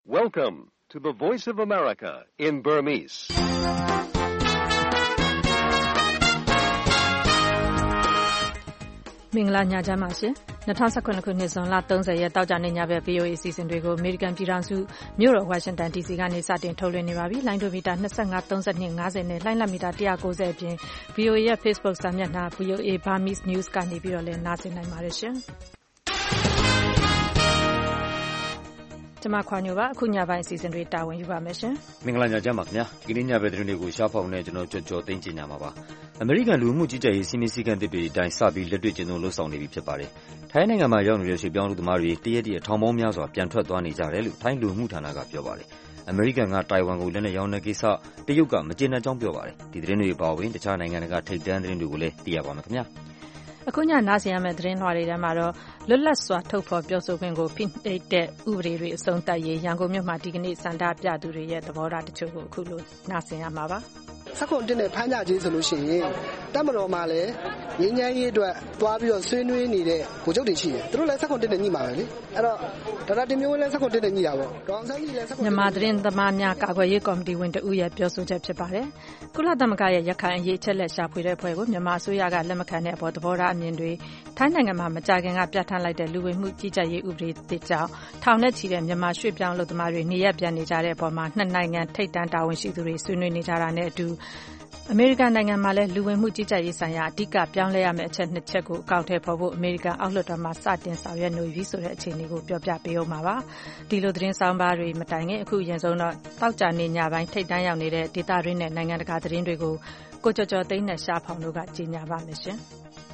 Welcome to the Voice of America in Burmese. ။မင်္ဂလာညချမ်းပါရှင်။2019ခုနှစ်ဇွန်လ30ရက်တောက်ကြနေ့ညဘက် VOA အစီအစဉ်တွေကို American ပြည်ထောင်စုမြို့တော် Washington DC ကနေစတင်ထုတ်လွှင့်နေပါပြီ။လိုင်းဒိုမီတာ25 32 50နဲ့လိုင်းလမီတာ190အပြင် VOA ရဲ့ Facebook စာမျက်နှာ VOA Burmese News ကနေပြီးတော့လည်းနားဆင်နိုင်ပါတယ်ရှင်။ကျွန်မခွာညိုပါအခုညပိုင်းအစီအစဉ်တွေတာဝန်ယူပါမယ်ရှင်မင်္ဂလာညချမ်းပါခင်ဗျာဒီနေ့ညဘက်သတင်းတွေကိုရှားဖောက်နေကျွန်တော်ကြော်သိန်းကျင်ညာမှာပါအမေရိကန်လူမှုကြီးကြပ်ရေးစီမင်းစည်းကမ်းတွေအတိုင်းစပြီးလက်တွေ့ကျင့်သုံးလှုပ်ဆောင်နေပြီဖြစ်ပါတယ်ထိုင်းနိုင်ငံမှာရောက်နေတဲ့ရွှေပြောင်းလူသမားတွေတရက်တည်းထောင်ပေါင်းများစွာပြန်ထွက်သွားနေကြတယ်လို့ထိုင်းလူမှုဌာနကပြောပါတယ်အမေရိကန်ကတိုင်ဝမ်ကိုလက်နက်ရောင်းတဲ့ကိစ္စတရုတ်ကမကျေနပ်ကြောင်းပြောပါတယ်ဒီသတင်းတွေပါဝင်တခြားနိုင်ငံတွေကထိပ်တန်းသတင်းတွေကိုလည်းသိရပါမယ်ခင်ဗျာအခုညနားဆင်ရမယ့်သတင်းလွှာတွေထဲမှာတော့လွတ်လပ်စွာထုတ်ဖော်ပြောဆိုခွင့်ကိုဖိနှိပ်တဲ့ဥပဒေတွေအဆုံးသတ်ရေးရန်ကုန်မြို့မှာဒီကနေ့စန္ဒပြသူတွေရဲ့သဘောထားတချို့ကိုအခုလိုနားဆင်ရမှာပါဆက်ခွန်တင်တဲ့ဖမ်းကြခြင်းဆိုလို့ရှိရင်တပ်မတော်မှာလည်းငင်းငန်းရေးအတွက်တွားပြီးတော့ဆွေးနွေးနေတဲ့ဗိုလ်ချုပ်တွေရှိတယ်သူတို့လည်းဆက်ခွန်တင်တဲ့ညှိမှာပဲလေအဲ့တော့ဒေါက်တာတင်မျိုးဝင်းလည်းဆက်ခွန်တင်တဲ့ညှိတာပေါ့ဒေါအောင်ဆန်းကြီးလည်းဆက်ခွန်မြန်မာသတင်းသမားများကာကွယ်ရေးကော်မတီဝင်တဦးရဲ့ပြောဆိုချက်ဖြစ်ပါတယ်ကုလသမဂ္ဂရဲ့ရခိုင်အရေးအချက်လက်ရှာဖွေတဲ့အဖွဲ့ကိုမြန်မာအစိုးရကလက်မခံတဲ့အပေါ်သဘောထားအမြင်တွေထိုင်းနိုင်ငံမှာမကြာခင်ကပြဋ္ဌာန်းလိုက်တဲ့လူဝင်မှုကြီးကြပ်ရေးဥပဒေသစ်ကြောင့်ထောင်နဲ့ချီတဲ့မြန်မာရွှေ့ပြောင်းလုပ်သမားတွေနေရပ်ပြန်နေကြတဲ့အပေါ်မှာနှစ်နိုင်ငံထိပ်တန်းတာဝန်ရှိသူတွေဆွေးနွေးနေကြတာနဲ့အတူအမေရိကန်နိုင်ငံမှာလည်းလူဝင်မှုကြီးကြပ်ရေးဆိုင်ရာအဓိကပြောင်းလဲရမယ့်အချက်နှစ်ချက်ကိုအကောင့်ထဲပေါ်ဖို့အမေရိကန်အောက်လွှတ်တော်မှာစတင်ဆောင်ရွက်နေပြီဆိုတဲ့အခြေအနေကိုပြောပြပေးအောင်ပါဒီလိုသတင်းဆောင်ပါတွေမတိုင်ခင်အခုအရင်ဆုံးတော့တောက်ကြနေညပိုင်းထိပ်တန်းရောက်နေတဲ့ဒေသတွင်းနဲ့နိုင်ငံတကာသတင်းတွေကိုကိုကျော်ကျော်သိန်းနဲ့ရှားဖောင်တို့ကကြီးညာပါမယ်ရှင်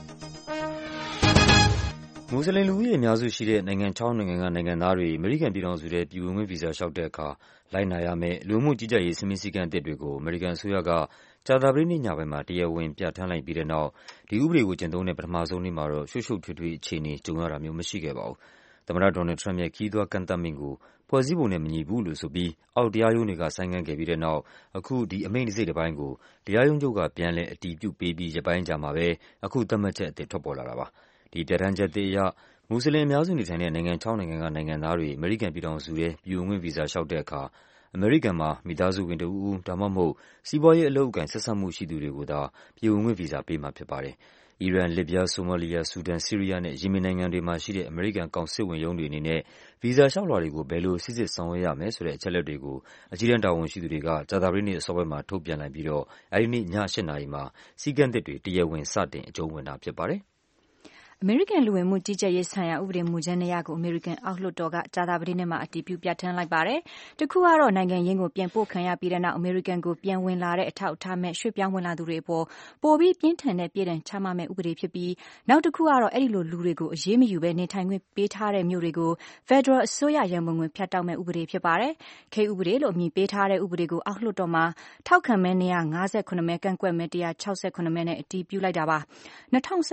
မွတ်စလင်လူဦးရေအများစုရှိတဲ့နိုင်ငံ6နိုင်ငံကနိုင်ငံသားတွေအမေရိကန်ပြည်ထောင်စုထဲပြည်ဝင်ခွင့်ဗီဇာလျှောက်တဲ့အခါလိုက်နာရမယ့်လူမှုကြီးကြပ်ရေးစည်းမျဉ်းစည်းကမ်းအသစ်တွေကိုအမေရိကန်အစိုးရကကြာသပတေးနေ့ညပိုင်းမှာတရားဝင်ပြဋ္ဌာန်းလိုက်ပြီးတဲ့နောက်ဒီဥပဒေကိုကျင့်သုံးတဲ့ပထမဆုံးနေ့မှာတော့ရှုပ်ရှုပ်ထွေးထွေးအခြေအနေကြုံရတာမျိုးမရှိခဲ့ပါဘူး။သမ္မတဒေါ်နယ်ထရမ့်ရဲ့ခရီးသွားကန့်သတ်မိန့်ကိုဖွဲ့စည်းပုံနဲ့မညီဘူးလို့ဆိုပြီးအောက်တရားရုံးတွေကဆိုင်းငံ့ခဲ့ပြီးတဲ့နောက်အခုဒီအမိန့်တစ်စိတ်တစ်ပိုင်းကိုတရားရုံးချုပ်ကပြန်လည်အတည်ပြုပေးပြီးရက်ပိုင်းကြာမှာပဲအခုသတ်မှတ်ချက်အသစ်ထွက်ပေါ်လာတာပါ။ဒီပြဋ္ဌာန်းချက်အသစ်အရမွတ်စလင်အများစုနေထိုင်တဲ့နိုင်ငံ6နိုင်ငံကနိုင်ငံသားတွေအမေရိကန်ပြည်ထောင်စုထဲပြည်ဝင်ခွင့်ဗီဇာလျှောက်တဲ့အခါအမေရိကန်မှာမိသားစုဝင်တစ်ဦးဒါမှမဟုတ်စီးပွားရေးအလုပ်အကိုင်ဆက်စပ်မှုရှိသူတွေကိုသာပြည်ဝင်ခွင့်ဗီဇာပေးမှာဖြစ်ပါတယ်။အီရန်၊လစ်ဗျား၊ဆိုမာလီယာ၊ဆူဒန်၊ဆီးရီးယားနဲ့ယီမင်နိုင်ငံတွေမှာရှိတဲ့အမေရိကန်ကောင်စစ်ဝန်ရုံးတွေအနေနဲ့ဗီဇာလျှောက်လွှာတွေကိုဘယ်လိုစိစစ်ဆောင်ရွက်ရမယ်ဆိုတဲ့အချက်အလက်တွေကိုအကြီးတန်းတာဝန်ရှိသူတွေကကြာသပတေးနေ့အစောပိုင်းမှာထုတ်ပြန်လိုက်ပြီးတော့အဲဒီနေ့ည8 နာရီမှာစည်းကမ်းသစ်တွေတရားဝင်စတင်အကျုံးဝင်တာဖြစ်ပါတယ်။အမေရိကန်လူဝင်မှုကြီးကြပ်ရေးဆိုင်ရာဥပဒေမူကြမ်း200ကိုအမေရိကန်အောက်လွှတ်တော်ကကြာသပတေးနေ့မှာအတည်ပြုပြဋ္ဌာန်းလိုက်ပါတယ်။တစ်ခုကတော့နိုင်ငံရင်းကိုပြန်ပို့ခံရပြီးတဲ့နောက်အမေရိကန်ကိုပြန်ဝင်လာတဲ့အထောက်အထားမဲ့ရွှေ့ပြောင်းဝင်လာသူတွေအပေါ်ပိုပြီးပြင်းထန်တဲ့ပြည်ထောင်ချမှတ်မဲ့ဥပဒေဖြစ်ပြီးနောက်တစ်ခုကတော့အဲ့ဒီလိုလူတွေကိုအရေးမယူဘဲနေထိုင်ခွင့်ပေးထားတဲ့မြို့တွေကို Federal အစိုးရရန်ပုံငွေဖြတ်တောက်မဲ့ဥပဒေဖြစ်ပါတယ်။ခေတ်ဥပဒေလို့အမည်ပေးထားတဲ့ဥပဒေကိုအောက်လွှတ်တော်မှာထောက်ခံမဲ158မဲကန့်ကွက်မဲ168မဲနဲ့အတည်ပြုလိုက်တာပါ။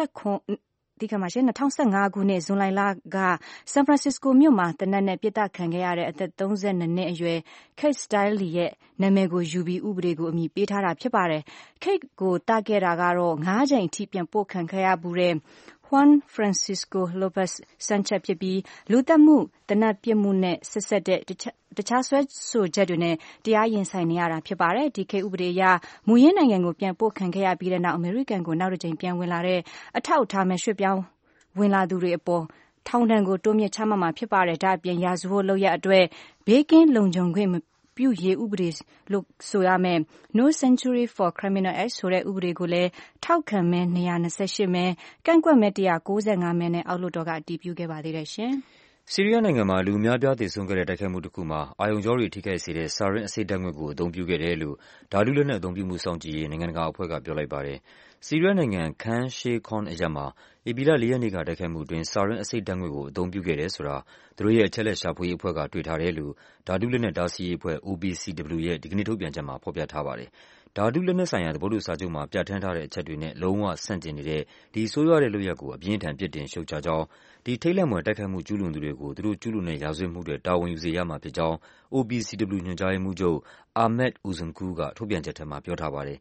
2015ခုနှစ်ဇွန်လကဆန်ဖရန်စစ္စကိုမြို့မှာသေနတ်နဲ့ပစ်သတ်ခံခဲ့ရတဲ့အသက်32နှစ်အရွယ် Kate Steinle ရဲ့နာမည်ကိုယူပြီးဥပဒေကိုအမည်ပေးထားတာဖြစ်ပါတယ်။ Kate ကိုတတ်ခဲ့တာကတော့9 ကြိမ်အထိပြန်ပို့ခံခဲ့ရဘူးတဲ့Juan Francisco Lopez Sanchez ဖြစ်ပြီးလူသတ်မှုသေနတ်ပစ်မှုနဲ့ဆက်စပ်တဲ့တခြားစွဲဆိုချက်တွေနဲ့တရားရင်ဆိုင်နေရတာဖြစ်ပါတယ်။ဒီခေတ်ဥပဒေအရမူရင်းနိုင်ငံကိုပြန်ပို့ခံခဲ့ရပြီးတဲ့နောက်အမေရိကန်ကိုနောက်တစ်ကြိမ်ပြန်ဝင်လာတဲ့အထောက်အထားမဲ့ရွှေ့ပြောင်းဝင်လာသူတွေအပေါ်ထောင်ဒဏ်ကိုတိုးမြင့်ချမှတ်မှာဖြစ်ပါတယ်။ဒါအပြင်ရာဇဝတ်လုပ်ရအတွက်ဘေးကင်းလုံခြုံခွင့်ပြုရေးဥပဒေလို့ဆိုရမယ် No Sanctuary for Criminal Act ဆိုတဲ့ဥပဒေကိုလည်းထောက်ခံမဲ228မဲကန့်ကွက်မဲ195မဲနဲ့အောက်လွှတ်တော်ကအတည်ပြုခဲ့ပါသေးတယ်ရှင်။ဆီးရီးယားနိုင်ငံမှာလူအများပြားသေဆုံးခဲ့တဲ့တိုက်ခိုက်မှုတစ်ခုမှာအာရုံကြောတွေထိခိုက်စေတဲ့ဆာရင်းအဆိပ်ဓာတ်ငွေ့ကိုအသုံးပြုခဲ့တယ်လို့ဓာတုလက်နက်အသုံးပြုမှုစောင့်ကြည့်ရေးနိုင်ငံတကာအဖွဲ့ကပြောလိုက်ပါတယ်။ဆီးရီးယားနိုင်ငံ Khan Sheikhoun အရပ်မှာဧပြီလ4 ရက်နေ့ကတိုက်ခိုက်မှုအတွင်းဆာရင်းအဆိပ်ဓာတ်ငွေ့ကိုအသုံးပြုခဲ့တယ်ဆိုတာသူတို့ရဲ့အချက်အလက်ရှာဖွေရေးအဖွဲ့ကတွေ့ထားတယ်လို့ဓာတုလက်နက်တားဆီးရေးအဖွဲ့ OPCW ရဲ့ဒီကနေ့ထုတ်ပြန်ချက်မှာဖော်ပြထားပါတယ်။ဓာတုလက်နက်ဆိုင်ရာသဘောတူစာချုပ်မှာပြဋ္ဌာန်းထားတဲ့အချက်တွေနဲ့လုံးဝဆန့်ကျင်နေတဲ့ဒီဆိုးရွားတဲ့လုပ်ရပ်ကိုအပြင်းထန်ပြစ်တင်ရှုတ်ချကြောင်းဒီထိတ်လန့်ဖွယ်တိုက်ခိုက်မှုကျူးလွန်သူတွေကိုသူတို့ကျူးလွန်တဲ့ရာဇဝတ်မှုတွေတာဝန်ယူစေရမှာဖြစ်ကြောင်း OPCW ညွှန်ကြားရေးမှူးချုပ် Ahmed Uzumgu ကထုတ်ပြန်ချက်ထဲမှာပြောထားပါတယ်။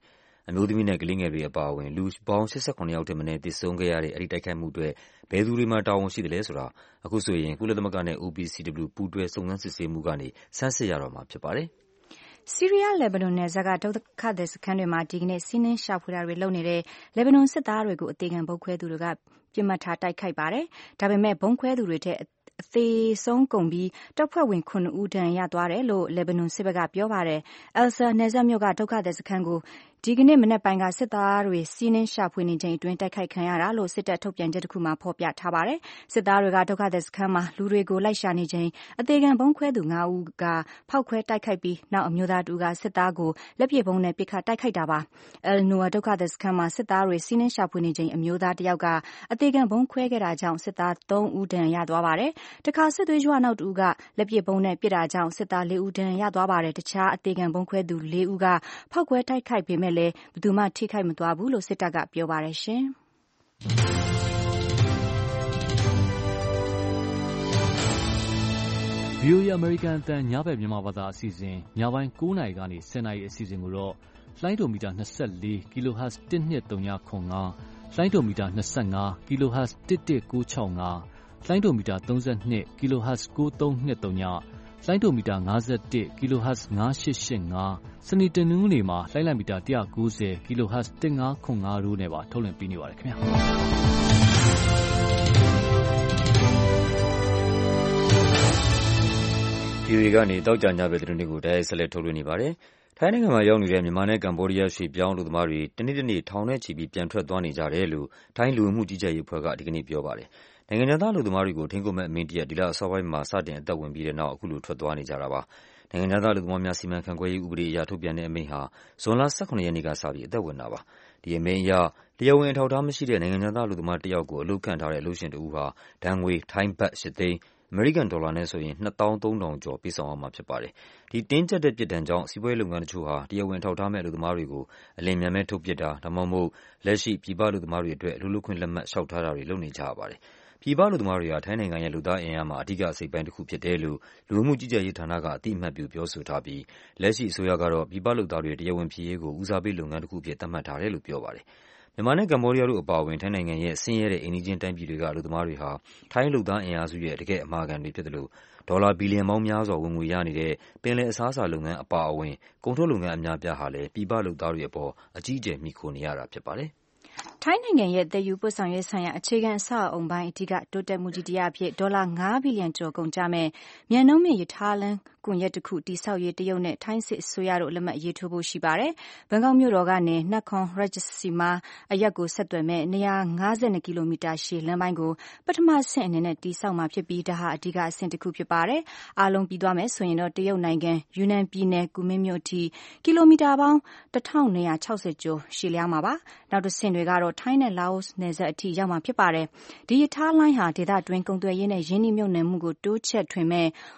အမျိုးသမီးနဲ့ကလေးငယ်တွေအပါအဝင်လူပေါင်း89ယောက်ထက်မနည်းသေဆုံးခဲ့ရတဲ့အဲဒီတိုက်ခိုက်မှုအတွက်ဘယ်သူတွေမှာတာဝန်ရှိသလဲဆိုတာအခုဆိုရင်ကုလသမဂ္ဂနဲ့ OPCW ပူးတွဲစုံစမ်းစစ်ဆေးမှုကနေဆန်းစစ်ရတော့မှာဖြစ်ပါတယ်။ဆီးရီးယား-လက်ဘနွန်နယ်စပ်ကဒုက္ခသည်စခန်းတွေမှာဒီကနေ့စီးနင်းရှာဖွေတာတွေလုပ်နေတဲ့လက်ဘနွန်စစ်သားတွေကိုအသေခံဗုံးခွဲသူတွေကပစ်မှတ်ထားတိုက်ခိုက်ပါတယ်။ဒါပေမဲ့ဗုံးခွဲသူတွေထဲအသေးဆုံးကုန်ပြီးတပ်ဖွဲ့ဝင်9ဦးဒဏ်ရာရသွားတယ်လို့လက်ဘနွန်စစ်ဘက်ကပြောပါတယ်။ Elsa နယ်စပ်မြို့ကဒုက္ခသည်စခန်းကိုဒီကနေ့မနက်ပိုင်းကစစ်သားတွေစီးနင်းရှာဖွေနေချိန်အတွင်းတိုက်ခိုက်ခံရတာလို့စစ်တပ်ထုတ်ပြန်ချက်တစ်ခုမှာဖော်ပြထားပါတယ်။စစ်သားတွေကဒုက္ခသည်စခန်းမှာလူတွေကိုလိုက်ရှာနေချိန်အသေးခံဗုံးခွဲသူ9ဦးကဖောက်ခွဲတိုက်ခိုက်ပြီးနောက်အမျိုးသားတူကစစ်သားကိုလက်ပစ်ဗုံးနဲ့ပစ်ခတ်တိုက်ခိုက်တာပါ။ El Noor ဒုက္ခသည်စခန်းမှာစစ်သားတွေစီးနင်းရှာဖွေနေချိန်အမျိုးသားတစ်ယောက်ကအသေးခံဗုံးခွဲခဲ့တာကြောင့်စစ်သား3ဦးဒဏ်ရာရသွားပါတယ်။တခါစစ်သွေးကြွနောက်တူကလက်ပစ်ဗုံးနဲ့ပစ်တာကြောင့်စစ်သား4ဦးဒဏ်ရာရသွားပါတယ်။တခြားအသေးခံဗုံးခွဲသူ4ဦးကဖောက်ခွဲတိုက်ခိုက်ပေမဲ့လည်းဘယ်သူမှထိခိုက်မသွားဘူးလို့စစ်တပ်ကပြောပါတယ်ရှင်။ VOA အမေရိကန်အသံညဘက်မြန်မာဘာသာအစီအစဉ်ညပိုင်း9နာရီကနေ10နာရီအစီအစဉ်ကိုတော့လိုင်းဒိုမီတာ24 kHz 12395လိုင်းဒိုမီတာ25 kHz 11965လိုင်းဒိုမီတာ32 kHz 9323လိုင်းဒိုမီတာ51 kHz 9885စနေတနင်္ဂနွေမှာလိုင်းလံမီတာ190 kHz 1505တို့နဲ့ပါထုတ်လွှင့်ပေးနေပါတယ်ခင်ဗျာ VOA ကနေတောက်ကြညဘက်သတင်းတွေကိုတိုက်ရိုက်ဆက်လက်ထုတ်လွှင့်နေပါတယ်။ထိုင်းနိုင်ငံမှာရောက်နေတဲ့မြန်မာနဲ့ကမ္ဘောဒီးယားရွှေ့ပြောင်းအလုပ်သမားတွေတနေ့ထောင်နဲ့ချီပြီးပြန်ထွက်သွားနေကြတယ်လို့ထိုင်းလူဝင်မှုကြီးကြပ်ရေးအဖွဲ့ကဒီကနေ့ပြောပါတယ်။နိုင်ငံခြားသားအလုပ်သမားတွေကိုထိန်းချုပ်မဲ့အမိန့်တရပ်ဒီလအစောပိုင်းမှာစတင်အသက်ဝင်ပြီးတဲ့နောက်အခုလိုထွက်သွားနေကြတာပါ။နိုင်ငံခြားသားအလုပ်သမားများစီမံခန့်ခွဲရေးဥပဒေအရထုတ်ပြန်တဲ့အမိန့်ဟာဇွန်လ18ရက်နေ့ကစပြီးအသက်ဝင်တာပါ။ဒီအမိန့်အရတရားဝင်အထောက်အထားမရှိတဲ့နိုင်ငံခြားသားအလုပ်သမားတစ်ယောက်ကိုအလုပ်ခန့်ထားတဲ့အလုပ်ရှင်တစ်ဦးဟာဒဏ်ငွေထိုင်းဘတ်8သိန်းအမေရိကန်ဒေါ်လာနဲ့ဆိုရင်23,000ကျော်ပေးဆောင်ရမှာဖြစ်ပါတယ်။ဒီတင်းကျပ်တဲ့ပြစ်ဒဏ်ကြောင့်စီးပွားရေးလုပ်ငန်းတချို့ဟာတရားဝင်ထောက်ထားမဲ့အလုပ်သမားတွေကိုအလျင်မြန်မဲ့ထုတ်ပစ်တာဒါမှမဟုတ်လက်ရှိပြည်ပအလုပ်သမားတွေအတွက်အလုပ်လုပ်ခွင့်လက်မှတ်လျှောက်ထားတာတွေလုပ်နေကြရပါတယ်။ပြည်ပအလုပ်သမားတွေဟာထိုင်းနိုင်ငံရဲ့လူသားအင်အားမှာအဓိကအစိတ်ပိုင်းတစ်ခုဖြစ်တယ်လို့လူဝင်မှုကြီးကြပ်ရေးဌာနကအသိအမှတ်ပြုပြောဆိုထားပြီးလက်ရှိအစိုးရကတော့ပြည်ပလုပ်သားတွေတရားဝင်ဖြစ်ရေးကိုဦးစားပေးလုပ်ငန်းတစ်ခုအဖြစ်သတ်မှတ်ထားတယ်လို့ပြောပါတယ်။မြန်မာနဲ့ကမ္ဘောဒီးယားတို့အပါအဝင်ထိုင်းနိုင်ငံရဲ့ဆင်းရဲတဲ့အိမ်နီးချင်းတိုင်းပြည်တွေကအလုပ်သမားတွေဟာထိုင်းလုပ်သားအင်အားစုရဲ့တကယ့်အမာခံတွေဖြစ်တယ်လို့ဒေါ်လာဘီလီယံပေါင်းများစွာဝင်ငွေရနေတဲ့ပင်လယ်အစားအစာလုပ်ငန်းအပါအဝင်ကုန်ထုတ်လုပ်ငန်းအများပြားဟာလည်းပြည်ပလုပ်သားတွေအပေါ်အကြီးအကျယ်မှီခိုနေရတာဖြစ်ပါတယ်။ထိုင်းနိုင်ငံရဲ့သယ်ယူပို့ဆောင်ရေးဆိုင်ရာအခြေခံအဆောက်အအုံပိုင်းအဓိကတိုးတက်မှုကြီးတစ်ရပ်အဖြစ်ဒေါ်လာ9ဘီလီယံကျော်ကုန်ကျမဲ့မြန်နှုန်းမြင့်ရထားလမ်းကွန်ရက်တစ်ခုတည်ဆောက်ရေးတရုတ်နဲ့ထိုင်းစစ်အစိုးရတို့လက်မှတ်ရေးထိုးဖို့ရှိပါတယ်။ဘန်ကောက်မြို့တော်ကနေနကွန်ရတ်ဂျစီမာအရက်ကိုဆက်သွယ်မဲ့252ကီလိုမီတာရှည်လမ်းပိုင်းကိုပထမဆင့်အနေနဲ့တည်ဆောက်မှာဖြစ်ပြီးဒါဟာအဓိကအဆင့်တစ်ခုဖြစ်ပါတယ်။အားလုံးပြီးသွားမယ်ဆိုရင်တော့တရုတ်နိုင်ငံယူနန်ပြည်နယ်ကူမင်းမြို့အထိကီလိုမီတာပေါင်း1260ကျော်ရှည်လျားမှာပါ။နောက်တစ်ဆင့်တွေကတော့ထိုင်းနဲ့လာအိုနယ်စပ်အထိရောက်မှာဖြစ်ပါတယ်။ဒီရထားလိုင်းဟာဒေသတွင်းကုန်သွယ်ရေးနဲ့ရင်းနှီးမြှုပ်နှံမှုကိုတိုးချဲ့ထွင်မဲ့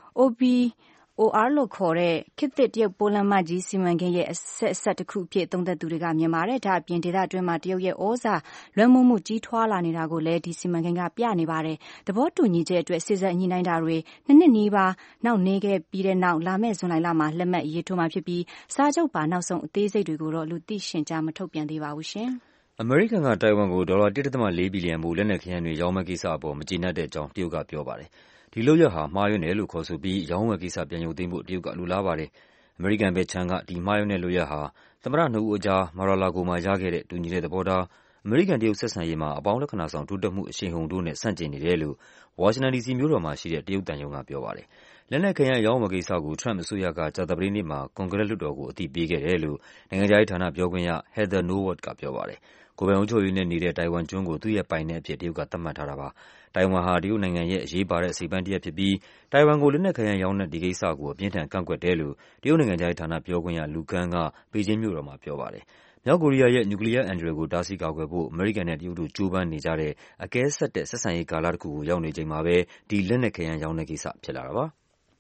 OR လို့ခေါ်တဲ့ခေတ်သစ်တရုတ်ပိုးလမ်းမကြီးစီမံကိန်းရဲ့အဆက်တစ်ခုအဖြစ်သုံးသပ်သူတွေကမြင်ပါတယ်။ဒါအပြင်ဒေသတွင်းမှာတရုတ်ရဲ့ဩဇာလွှမ်းမိုးမှုကြီးထွားလာနေတာကိုလည်းဒီစီမံကိန်းကပြနေပါတယ်။သဘောတူညီချက်အတွက်စေ့စပ်ညှိနှိုင်းတာတွေနှစ်နီးပါးနောက်နေခဲ့ပြီးတဲ့နောက်လာမယ့်ဇွန်လမှာလက်မှတ်ရေးထိုးမှာဖြစ်ပြီးစာချုပ်ပါနောက်ဆုံးအသေးစိတ်တွေကိုတော့လူသိရှင်ကြားမထုတ်ပြန်သေးပါဘူးရှင်။အမေရိကန်ကတိုင်ဝမ်ကိုဒေါ်လာ1.4ဘီလီယံမို့လက်နက်ခဲယမ်းတွေရောင်းမဲ့ကိစ္စအပေါ်မကျေနပ်တဲ့အကြောင်းတရုတ်ကပြောပါတယ်။ဒီလုပ်ရပ်ဟာမှားယွင်းတယ်လို့ခေါ်ဆိုပြီးရောင်းဝယ်ကိစ္စပြန်ရုပ်သိမ်းဖို့တရုတ်ကလိုလားပါတယ်။အမေရိကန်ဘက်ခြမ်းကဒီမှားယွင်းတဲ့လုပ်ရပ်ဟာသမ္မတနှစ်ဦးအကြားမာရာလာဂိုမှာရခဲ့တဲ့တူညီတဲ့သဘောထားအမေရိကန်တရုတ်ဆက်ဆံရေးမှာအပေါင်းလက္ခဏာဆောင်တိုးတက်မှုအရှိန်ဟုန်တို့နဲ့ဆန့်ကျင်နေတယ်လို့ဝါရှင်တန်ဒီစီမြို့တော်မှာရှိတဲ့တရုတ်သံရုံးကပြောပါတယ်။လက်နက်ခဲယမ်းရောင်းဝယ်ကိစ္စကိုထရမ့်အစိုးရကကြာသပတေးနေ့မှာကွန်ဂရက်လွှတ်တော်ကိုအသိပေးခဲ့တယ်လို့နိုင်ငံခြားရေးဌာနပြောခွင့်ရ Heather Nauert ကပြောပါတယ်။ကိုယ်ပိုင်အုပ်ချုပ်ရေးနဲ့နေတဲ့တိုင်ဝမ်ကျွန်းကိုသူ့ရဲ့ပိုင်နက်အဖြစ်တရုတ်ကသတ်မှတ်ထားတာပါ။တိုင်ဝမ်ဟာတရုတ်နိုင်ငံရဲ့အရေးပါတဲ့အစိတ်အပိုင်းတစ်ရပ်ဖြစ်ပြီးတိုင်ဝမ်ကိုလက်နက်ခဲယမ်းရောင်းတဲ့ဒီကိစ္စကိုအပြင်းထန်ကန့်ကွက်တယ်လို့တရုတ်နိုင်ငံခြားရေးဌာနပြောခွင့်ရလူကန်းကပေကျင်းမြို့တော်မှာပြောပါတယ်။မြောက်ကိုရီးယားရဲ့နျူကလီးယားအန္တရာယ်ကိုတားဆီးကာကွယ်ဖို့အမေရိကန်နဲ့တရုတ်တို့ကြိုးပမ်းနေကြတဲ့အကဲဆတ်တဲ့ဆက်ဆံရေးကာလတစ်ခုကိုရောက်နေချိန်မှာပဲဒီလက်နက်ခဲယမ်းရောင်းတဲ့ကိစ္စဖြစ်လာတာပါ။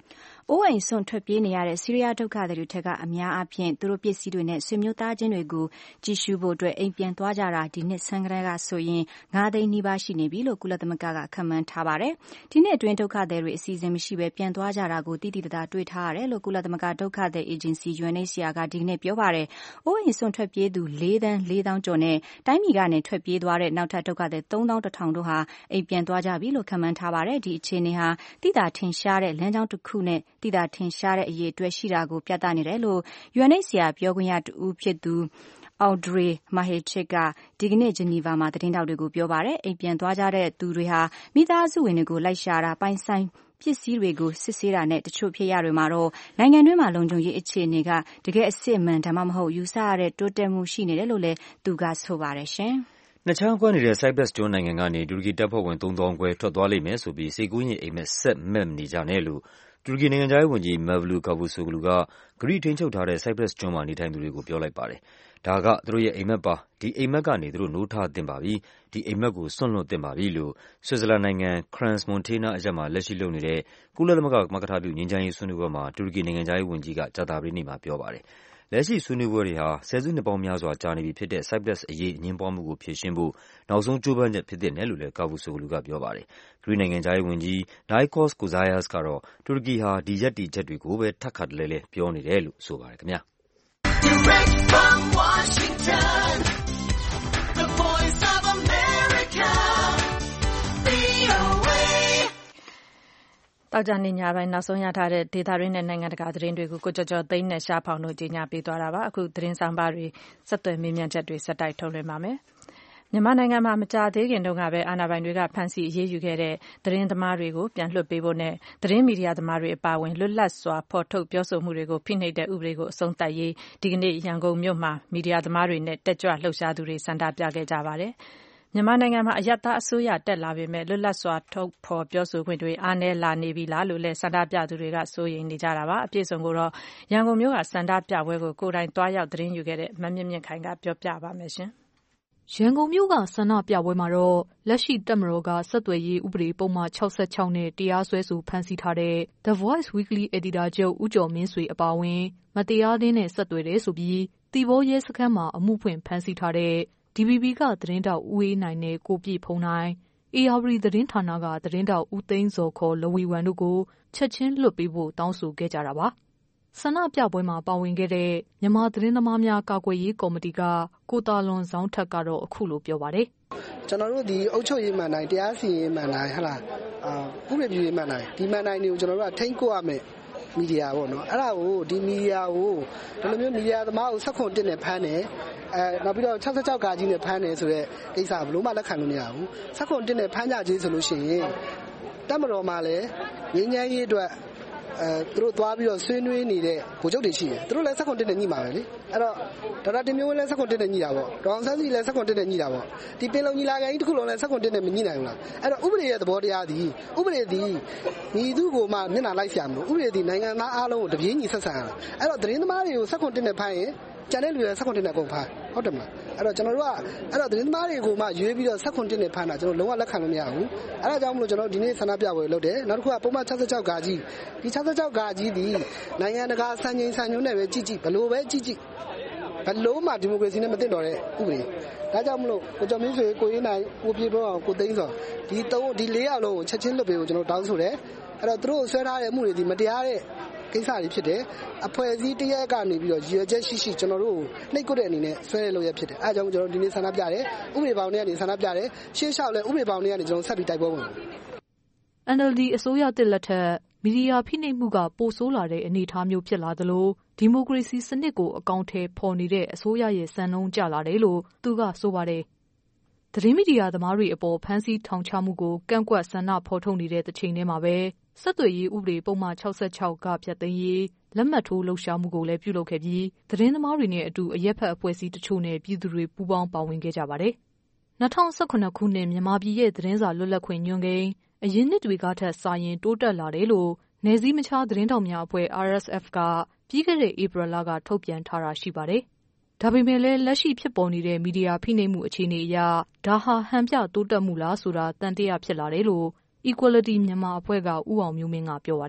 အိုးအိမ်စွန့်ထွက်ပြေးနေရတဲ့ဆီးရီးယားဒုက္ခသည်တွေထက်ကအများအားဖြင့်သူတို့ပစ္စည်းတွေနဲ့ဆွေမျိုးသားချင်းတွေကိုကြည့်ရှုဖို့အတွက်အိမ်ပြန်သွားကြတာဒီနှစ်ဆန်းကတည်းကဆိုရင်9 သိန်းနီးပါးရှိနေပြီလို့ကုလသမဂ္ဂကခန့်မှန်းထားပါတယ်။ဒီနှစ်အတွင်းဒုက္ခသည်တွေအစီအစဉ်မရှိဘဲပြန်သွားကြတာကိုတိတိတသားတွေ့ထားရတယ်လို့ကုလသမဂ္ဂဒုက္ခသည်အေဂျင်စီ UNHCR ကဒီနေ့ပြောပါတယ်။အိုးအိမ်စွန့်ထွက်ပြေးသူ4 သန်း 4 သောင်းကျော်နဲ့တိုင်းပြည်ကနေထွက်ပြေးသွားတဲ့နောက်ထပ်ဒုက္ခသည်3 သောင်း 1 ထောင်တို့ဟာအိမ်ပြန်သွားကြပြီလို့ခန့်မှန်းထားပါတယ်။ဒီအခြေအနေဟာတိတာထင်ရှားတဲ့လမ်းကြောင်းတစ်ခုနဲ့တိတာထင်ရှားတဲ့အရေးအတွက်ရှိတာကိုပြသနေတယ်လို့ UNHCR ပြောခွင့်ရတဦးဖြစ်သူAudrey Mahecic ကဒီကနေ့ဂျနီဗာမှာသတင်းထောက်တွေကိုပြောပါတယ်။အိမ်ပြန်သွားကြတဲ့သူတွေဟာမိသားစုဝင်တွေကိုလိုက်ရှာတာပိုင်ဆိုင်ပစ္စည်းတွေကိုစစ်ဆေးတာနဲ့တချို့ဖြစ်ရတွေမှာတော့နိုင်ငံတွင်းမှာလုံခြုံရေးအခြေအနေကတကယ်အစစ်အမှန်ဒါမှမဟုတ်ယူဆရတဲ့တိုးတက်မှုရှိနေတယ်လို့လည်းသူကဆိုပါတယ်ရှင်။နှစ်ချမ်းကွက်နေတဲ့ Cyprus ကျွန်းနိုင်ငံကနေတူရကီတပ်ဖွဲ့ဝင်3,000 ခွဲထွက်သွားလိမ့်မယ်ဆိုပြီးစိတ်ကူးရင်အိမ်မက်ဆက်မက်နေကြနဲ့လို့တူရကီနိုင်ငံခြားရေးဝန်ကြီး Mevlut Cavusoglu ကဂရိထိန်းချုပ်ထားတဲ့ Cyprus ကျွန်းမှာနေထိုင်သူတွေကိုပြောလိုက်ပါတယ်။ဒါကသူတို့ရဲ့အိမ်မက်ပါ။ဒီအိမ်မက်ကနေသူတို့နိုးထသင့်ပါပြီ။ဒီအိမ်မက်ကိုစွန့်လွှတ်သင့်ပါပြီလို့ဆွစ်ဇာလန်နိုင်ငံ Crans-Montana အရပ်မှာလက်ရှိလုပ်နေတဲ့ကုလသမဂ္ဂမကထပြုငြိမ်းချမ်းရေးဆွေးနွေးပွဲမှာတူရကီနိုင်ငံခြားရေးဝန်ကြီးကကြာသပတေးနေ့မှာပြောပါတယ်။လက်ရှိဆွေးနွေးပွဲတွေဟာဆယ်စုနှစ်ပေါင်းများစွာကြာနေပြီဖြစ်တဲ့ Cyprus အရေးအငြင်းပွားမှုကိုဖြေရှင်းဖို့နောက်ဆုံးကြိုးပမ်းချက်ဖြစ်သင့်တယ်လို့လည်း Cavusoglu ကပြောပါတယ်။ဂရိနိုင်ငံခြားရေးဝန်ကြီး Nikos Kouzias ကတော့တူရကီဟာဒီရပ်တည်ချက်တွေကိုပဲထပ်ခါတလဲလဲပြောနေတယ်လို့ဆိုပါတယ်ခင်ဗျာ။ Direct from Washington, the Voice of America, VOA တောက်ကြနေညပိုင်းနောက်ဆုံးရထားတဲ့ဒေတာရင်းနဲ့နိုင်ငံတကာသတင်းတွေကိုကိုကျော်ကျော်သိန်းနဲ့ရှားဖောင်တို့ကြီးညာပေးသွားတာပါအခုသတင်းဆောင်ပါတွေဆက်သွယ်မေးမြန်းချက်တွေစက်တိုက်ထုတ်လွှင့်ပါမယ်မြန်မာနိုင်ငံမှာမကြာသေးခင်တုန်းကပဲအာဏာပိုင်တွေကဖမ်းဆီးအရေးယူခဲ့တဲ့သတင်းသမားတွေကိုပြန်လွှတ်ပေးဖို့နဲ့သတင်းမီဒီယာသမားတွေအပါအဝင်လွတ်လပ်စွာဖော်ထုတ်ပြောဆိုမှုတွေကိုဖိနှိပ်တဲ့ဥပဒေကိုအဆုံးသတ်ရေးဒီကနေ့ရန်ကုန်မြို့မှာမီဒီယာသမားတွေနဲ့တက်ကြွလှုပ်ရှားသူတွေဆန္ဒပြခဲ့ကြပါတယ်မြန်မာနိုင်ငံမှာအရပ်သားအစိုးရတက်လာပေမဲ့လွတ်လပ်စွာထုတ်ဖော်ပြောဆိုခွင့်တွေအားနည်းလာနေပြီလားလို့လည်းဆန္ဒပြသူတွေကစိုးရိမ်နေကြတာပါအပြည့်စုံကိုတော့ရန်ကုန်မြို့ကဆန္ဒပြပွဲကိုကိုယ်တိုင်သွားရောက်သတင်းယူခဲ့တဲ့မမြင့်မြင့်ခိုင်ကပြောပြပါမယ်ရှင်ရန်ကုန်မြို့ကဆန္ဒပြပွဲမှာတော့လက်ရှိတပ်မတော်ကဆက်သွယ်ရေးဥပဒေပုံမှန်66နဲ့တရားစွဲဆိုဖမ်းဆီးထားတဲ့ The Voice Weekly Editor ချုပ်ဦးကျော်မင်းဆွေအပါအဝင်မတရားသင်းနဲ့ဆက်သွယ်တယ်ဆိုပြီးသီပေါရဲစခန်းမှာအမှုဖွင့်ဖမ်းဆီးထားတဲ့ DVB ကသတင်းတောက်ဦးအေးနိုင်နဲ့ကိုပြည့်ဖုံးနိုင် ARD သတင်းဌာနကသတင်းတောက်ဦးသိန်းဇော်ခေါ်လဝီဝမ်တို့ကိုချက်ချင်းလွှတ်ပေးဖို့တောင်းဆိုခဲ့ကြတာပါဆန္ဒပြပွဲမှာပါဝင်ခဲ့တဲ့မြန်မာသတင်းသမားများကာကွယ်ရေးကော်မတီကကိုတာလွန်ဇောင်းထက်ကတော့အခုလိုပြောပါတယ်ကျွန်တော်တို့ဒီအုပ်ချုပ်ရေးမှန်တိုင်းတရားစီရင်မှန်တိုင်းဟလာဥပဒေပြုရေးမှန်တိုင်းဒီမှန်တိုင်းတွေကိုကျွန်တော်တို့ကထိန်းကွပ်ရမယ်မီဒီယာပေါ့နော်အဲ့ဒါကိုဒီမီဒီယာကိုဒီလိုမျိုးမီဒီယာသမားကို7-1နဲ့ဖမ်းတယ်နောက်ပြီးတော့66ကာကြီးနဲ့ဖမ်းတယ်ဆိုတော့ကိစ္စဘလို့မှလက်ခံလို့မရဘူး7-1နဲ့ဖမ်းကြခြင်းဆိုလို့ရှိရင်တပ်မတော်မှာလည်းငြိမ်းချမ်းရေးအတွက်သူတို့သွားပြီးတော့ဆွေးနွေးနေတဲ့ဗိုလ်ချုပ်တွေရှိတယ်သူတို့လည်း7-1နဲ့ညှိမှာပဲလေအဲ့တော့ဒေါက်တာတင်မျိုးဝင်းလည်း7-1နဲ့ညှိတာပေါ့ဒေါအောင်ဆန်းစုကြည်လည်း7-1နဲ့ညှိတာပေါ့ဒီပင်လုံညီလာခံကြီးတစ်ခုလုံးလည်း7-1နဲ့မညှိနိုင်ဘူးလားအဲ့တော့ဥပဒေရဲ့သဘောတရားသည်ဥပဒေသည်ညီသူကိုမှမျက်နှာလိုက်ဆရာမလို့ဥပဒေသည်နိုင်ငံသားအားလုံးကိုတပြေးညီဆက်ဆံရတာအဲ့တော့သတင်းသမားတွေကို7-1နဲ့ဖမ်းရင်ကျန်တဲ့လူတွေ7-1နဲ့အကုန်ဖမ်းဟုတ်တယ်မလားအဲ့တော့ကျွန်တော်တို့ကအဲ့တော့သတင်းသမားတွေကိုမှရွေးပြီးတော့7-1နဲ့ဖမ်းတာကျွန်တော်လုံးဝလက်ခံလို့မရဘူးအဲ့ဒါကြောင့်မလို့ကျွန်တော်ဒီနေ့ဆန္ဒပြပွဲလုပ်တယ်နောက်တစ်ခုကပုံမှန်66ကာကြီးဒီ66ကာကြီးဒီနိုင်ငံတကာစံချိန်စံညွှန်းနဲ့ပဲကြည့်ဘလို့ပဲကြည့်ဘလို့မှဒီမိုကရေစီနဲ့မသိတော့တဲ့ဥပဒေဒါကြောင့်မလို့ကိုကျော်မင်းဆွေကိုရေးနိုင်ကိုပြေပေါ်အောင်ကိုသိန်းစောဒီ4ယောက်လုံးကိုချက်ချင်းလွတ်ပေးဖို့ကျွန်တော်တောင်းဆိုတယ်အဲ့တော့သူတို့ဆွဲထားတဲ့အမှုတွေဒီမတရားတဲ့ကိစ္စတွေဖြစ်တယ်အဖွဲ့အစည်းတရက်ကနေပြီးတော့ရည်ရွယ်ချက်ရှိကျွန်တော်တို့နှိပ်ကွက်တဲ့အနေနဲ့ဆွဲရလို့ရဖြစ်တယ်အဲအကြောင်းကျွန်တော်ဒီနေ့ဆန္ဒပြတယ်ဥပဒေပေါင်းတွေကနေဆန္ဒပြတယ်ရှေ့လျှောက်လဲဥပဒေပေါင်းတွေကနေကျွန်တော်ဆက်ပြီးတိုက်ပွဲဝင်တယ် NLD အစိုးရတစ်လက်ထက်မီဒီယာဖိနှိပ်မှုကပိုဆိုးလာတဲ့အနေအထားမျိုးဖြစ်လာသလိုဒီမိုကရေစီစနစ်ကိုအကောင့်ထဲပေါ်နေတဲ့အစိုးရရဲ့စံနှုန်းကျလာတယ်လို့သူကဆိုပါတယ်သတင်းမီဒီယာသမားတွေအပေါ်ဖမ်းဆီးထောင်ချမှုကိုကန့်ကွက်ဆန္ဒဖော်ထုတ်နေတဲ့တစ်ချိန်တည်းမှာပဲဆက်သွယ်ရေးဥပဒေပုံမှန်66ကဖျက်သိမ်းရေးလက်မှတ်ထိုးလှုပ်ရှားမှုကိုလည်းပြုလုပ်ခဲ့ပြီးသတင်းသမားတွေနဲ့အတူအရက်ဖက်အဖွဲ့အစည်းတချို့နဲ့ပြည်သူတွေပူးပေါင်းပါဝင်ခဲ့ကြပါတယ်။2019ခုနှစ်မြန်မာပြည်ရဲ့သတင်းစာလွတ်လပ်ခွင့်ညွှန်းကိန်းအရင်နှစ်တွေကထက်စာရင်တိုးတက်လာတယ်လို့နယ်စည်းမခြားသတင်းတောက်များအဖွဲ့ RSF ကပြီးခဲ့တဲ့ဧပြီလကထုတ်ပြန်ထားတာရှိပါတယ်။ဒါပေမဲ့လည်းလက်ရှိဖြစ်ပေါ်နေတဲ့မီဒီယာဖိနှိပ်မှုအခြေအနေအရဒါဟာဟန်ပြတိုးတက်မှုလားဆိုတာတန်တရားဖြစ်လာတယ်လို့ Equality မြန်မာအဖွဲ့ကဦးအောင်မျိုးမင်းကပြောပါတယ်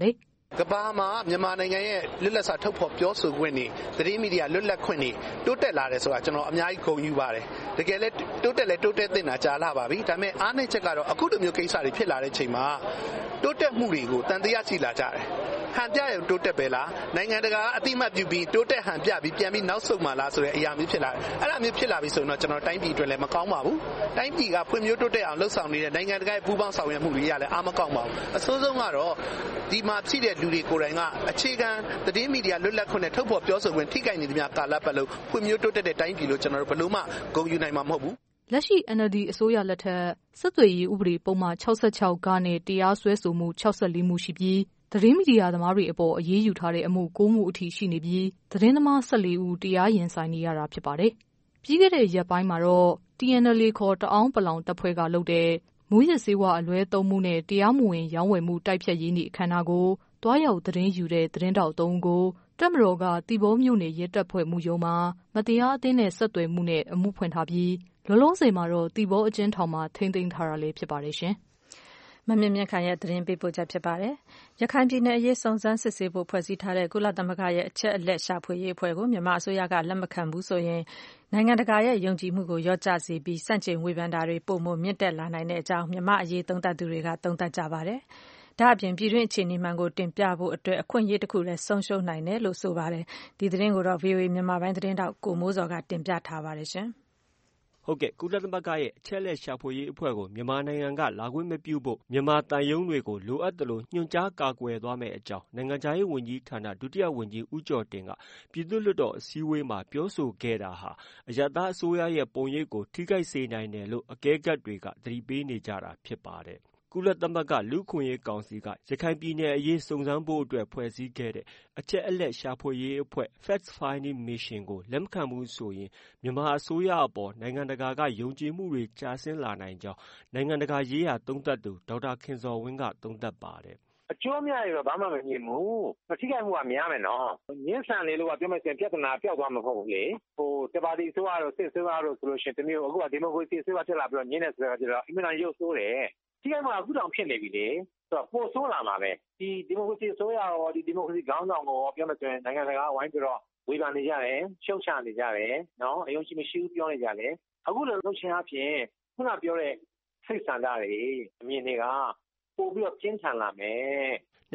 ကမ္ဘာမှာမြန်မာနိုင်ငံရဲ့လွတ်လပ်စွာထုတ်ဖော်ပြောဆိုခွင့်တွေသတင်းမီဒီယာလွတ်လပ်ခွင့်တွေတိုးတက်လာတယ်ဆိုတာကျွန်တော်အများကြီးဂုဏ်ယူပါတယ်တကယ်လဲတိုးတက်သင့်တာကြာလာပါပြီဒါပေမဲ့အားနည်းချက်ကတော့အခုလိုမျိုးကိစ္စတွေဖြစ်လာတဲ့ချိန်မှာတိုးတက်မှုတွေကိုတန်တရားရှိလာကြတယ်ဟန်ပြရုံတိုးတက်ပဲလားနိုင်ငံတကာအတိမတ်ပြုပြီးတိုးတက်ဟန်ပြပြီးပြန်ပြီးနောက်ဆုတ်မှလားဆိုတဲ့အရာမျိုးဖြစ်လာတယ်အဲ့ဒါမျိုးဖြစ်လာပြီဆိုတော့ကျွန်တော်တိုင်းပြည်အတွက်လည်းမကောင်းပါဘူးတိုင်းပြည်ကဖွံ့ဖြိုးတိုးတက်အောင်လှုပ်ဆောင်နေတဲ့နိုင်ငံတကာရဲ့ပူးပေါင်းဆောင်ရွက်မှုတွေရလည်းအားမကောင်းပါဘူးအဆိုးဆုံးကတော့ဒီမှာဖြစ်တဲ့လူတွေကိုယ်တိုင်ကအခြေခံသတင်းမီဒီယာလွတ်လပ်ခွင့်နဲ့ထုတ်ဖော်ပြောဆိုခွင့်ထိခိုက်နေသမျှကာလပတ်လုံးဖွံ့ဖြိုးတိုးတက်တဲ့တိုင်းပြည်လို့ကျွန်တော်တို့ဘယ်လို့မှဂုဏ်ယူနိုင်မှာမဟုတ်ဘူးလက်ရှိ NLD အစိုးရလက်ထက်ဆက်သွယ်ရေးဥပဒေပုံမှန်66ကနဲ့တရားစွဲဆိုမှု64မှုရှိပြီးသတင်းမီဒီယာသမားတွေအပေါ်အရေးယူထားတဲ့အမှု9မှုအထိရှိနေပြီးသတင်းသမား14ဦးတရားရင်ဆိုင်နေရတာဖြစ်ပါတယ်။ပြီးခဲ့တဲ့ရက်ပိုင်းမှာတော့ TNLA ခေါ်တအောင်းပလောင်တပ်ဖွဲ့ကလုပ်တဲ့မူးယစ်ဆေးဝါးအလွဲသုံးမှုနဲ့တရားမဝင်ရောင်းဝယ်မှုတိုက်ဖျက်ရေးနေ့အခမ်းအနားကိုတွားရောက်သတင်းယူတဲ့သတင်းတောက်3ဦးကိုတပ်မတော်ကတီဘောမြို့နယ်ရဲတပ်ဖွဲ့မှုရုံးမှာမတရားအသင်းနဲ့ဆက်သွယ်မှုနဲ့အမှုဖွင့်ထားပြီးလောလောဆယ်မှာတော့တီဘောအကျဉ်းထောင်မှာထိန်းသိမ်းထားတာလည်းဖြစ်ပါတယ်ရှင်။မမြင့်မြင့်ခိုင်ရဲ့သတင်းပေးပို့ချက်ဖြစ်ပါတယ်။ရခိုင်ပြည်နယ်အရေးစုံစမ်းစစ်ဆေးဖို့ဖွဲ့စည်းထားတဲ့ကုလသမဂ္ဂရဲ့အချက်အလက်ရှာဖွေရေးအဖွဲ့ကိုမြန်မာအစိုးရကလက်မခံဘူးဆိုရင်နိုင်ငံတကာရဲ့ယုံကြည်မှုကိုလျော့ကျစေပြီးစန့်ကျင်ဝေဖန်တာတွေပိုမိုမြင့်တက်လာနိုင်တဲ့အကြောင်းမြန်မာအရေးသုံးသပ်သူတွေကသုံးသပ်ကြပါတယ်။ဒါ့အပြင်ပြည်တွင်းအခြေအနေမှန်ကိုတင်ပြဖို့အတွက်အခွင့်အရေးတစ်ခုလည်းဆုံးရှုံးနိုင်တယ်လို့ဆိုပါတယ်။ဒီသတင်းကိုတော့ VOA မြန်မာပိုင်းသတင်းတောက်ကိုမိုးစော်ကတင်ပြထားပါတယ်ရှင်။ဟုတ်ကဲ့ကုလသမဂ္ဂရဲ့အချက်လက်ရှာဖွေရေးအဖွဲ့ကိုမြန်မာနိုင်ငံကလာခွင့်မပြုဖို့မြန်မာတန်ယုံတွေကိုလိုအပ်သလိုညွှန်ကြားကာကွယ်သွားမယ့်အကြောင်းနိုင်ငံခြားရေးဝန်ကြီးဌာနဒုတိယဝန်ကြီးဦးကျော်တင်ကပြည်သူ့လွှတ်တော်အစည်းအဝေးမှာပြောဆိုခဲ့တာဟာအရပ်သားအစိုးရရဲ့ပုံရိပ်ကိုထိခိုက်စေနိုင်တယ်လို့အကဲခတ်တွေကသတိပေးနေကြတာဖြစ်ပါတယ်။ကုလသမဂ္ဂလူ့အခွင့်အရေးကောင်စီကရခိုင်ပြည်နယ်အရေးစုံစမ်းဖို့အတွက်ဖွဲ့စည်းခဲ့တဲ့အချက်အလက်ရှာဖွေရေးအဖွဲ့ Fact Finding Mission ကိုလက်မခံဘူးဆိုရင်မြန်မာအစိုးရအပေါ်နိုင်ငံတကာကယုံကြည်မှုတွေကျဆင်းလာနိုင်ကြောင်းနိုင်ငံတကာရေးရာသုံးသပ်သူဒေါက်တာခင်ဇော်ဝင်းကသုံးသပ်ပါတယ်အကျိုးအမြတ်တွေတော့ဘာမှမမြင်ဘူးမထိခိုက်မှုကများမယ်နော်ညှင်းဆန်လေလို့ကပြောမယ်ဆိုရင်ပြဿနာပျောက်သွားမှာမဟုတ်ဘူးလေတပါတီဆိုတော့စစ်ဆိုတော့ဆိုလို့ရှိရင်တမျိုးအခုကဒီမိုကရေစီဆိုတော့ဖြစ်လာပြီးတော့ညှင်းနေဆိုတော့ကျတော့အင်မတန်ရုပ်ဆိုးတယ်ထိခိုက်မှုကအခုတောင်ဖြစ်နေပြီလေဆိုတော့ပိုဆိုးလာမှာပဲဒီမိုကရေစီဆိုရရောဒီမိုကရေစီခေါင်းဆောင်ကိုပြောမယ်ဆိုရင်နိုင်ငံတကာဝိုင်းပြီးတော့ဝေဖန်နေကြတယ်ရှုတ်ချနေကြတယ်နော်အယုံကြည်မရှိဘူးပြောနေကြတယ်အခုလည်းလှုပ်ရှားအဖြစ်ခုနပြောတဲ့စိတ်ဆန္ဒတွေအမြင်တွေကပို့ပြီးတော့ပြင်းထန်လာမယ်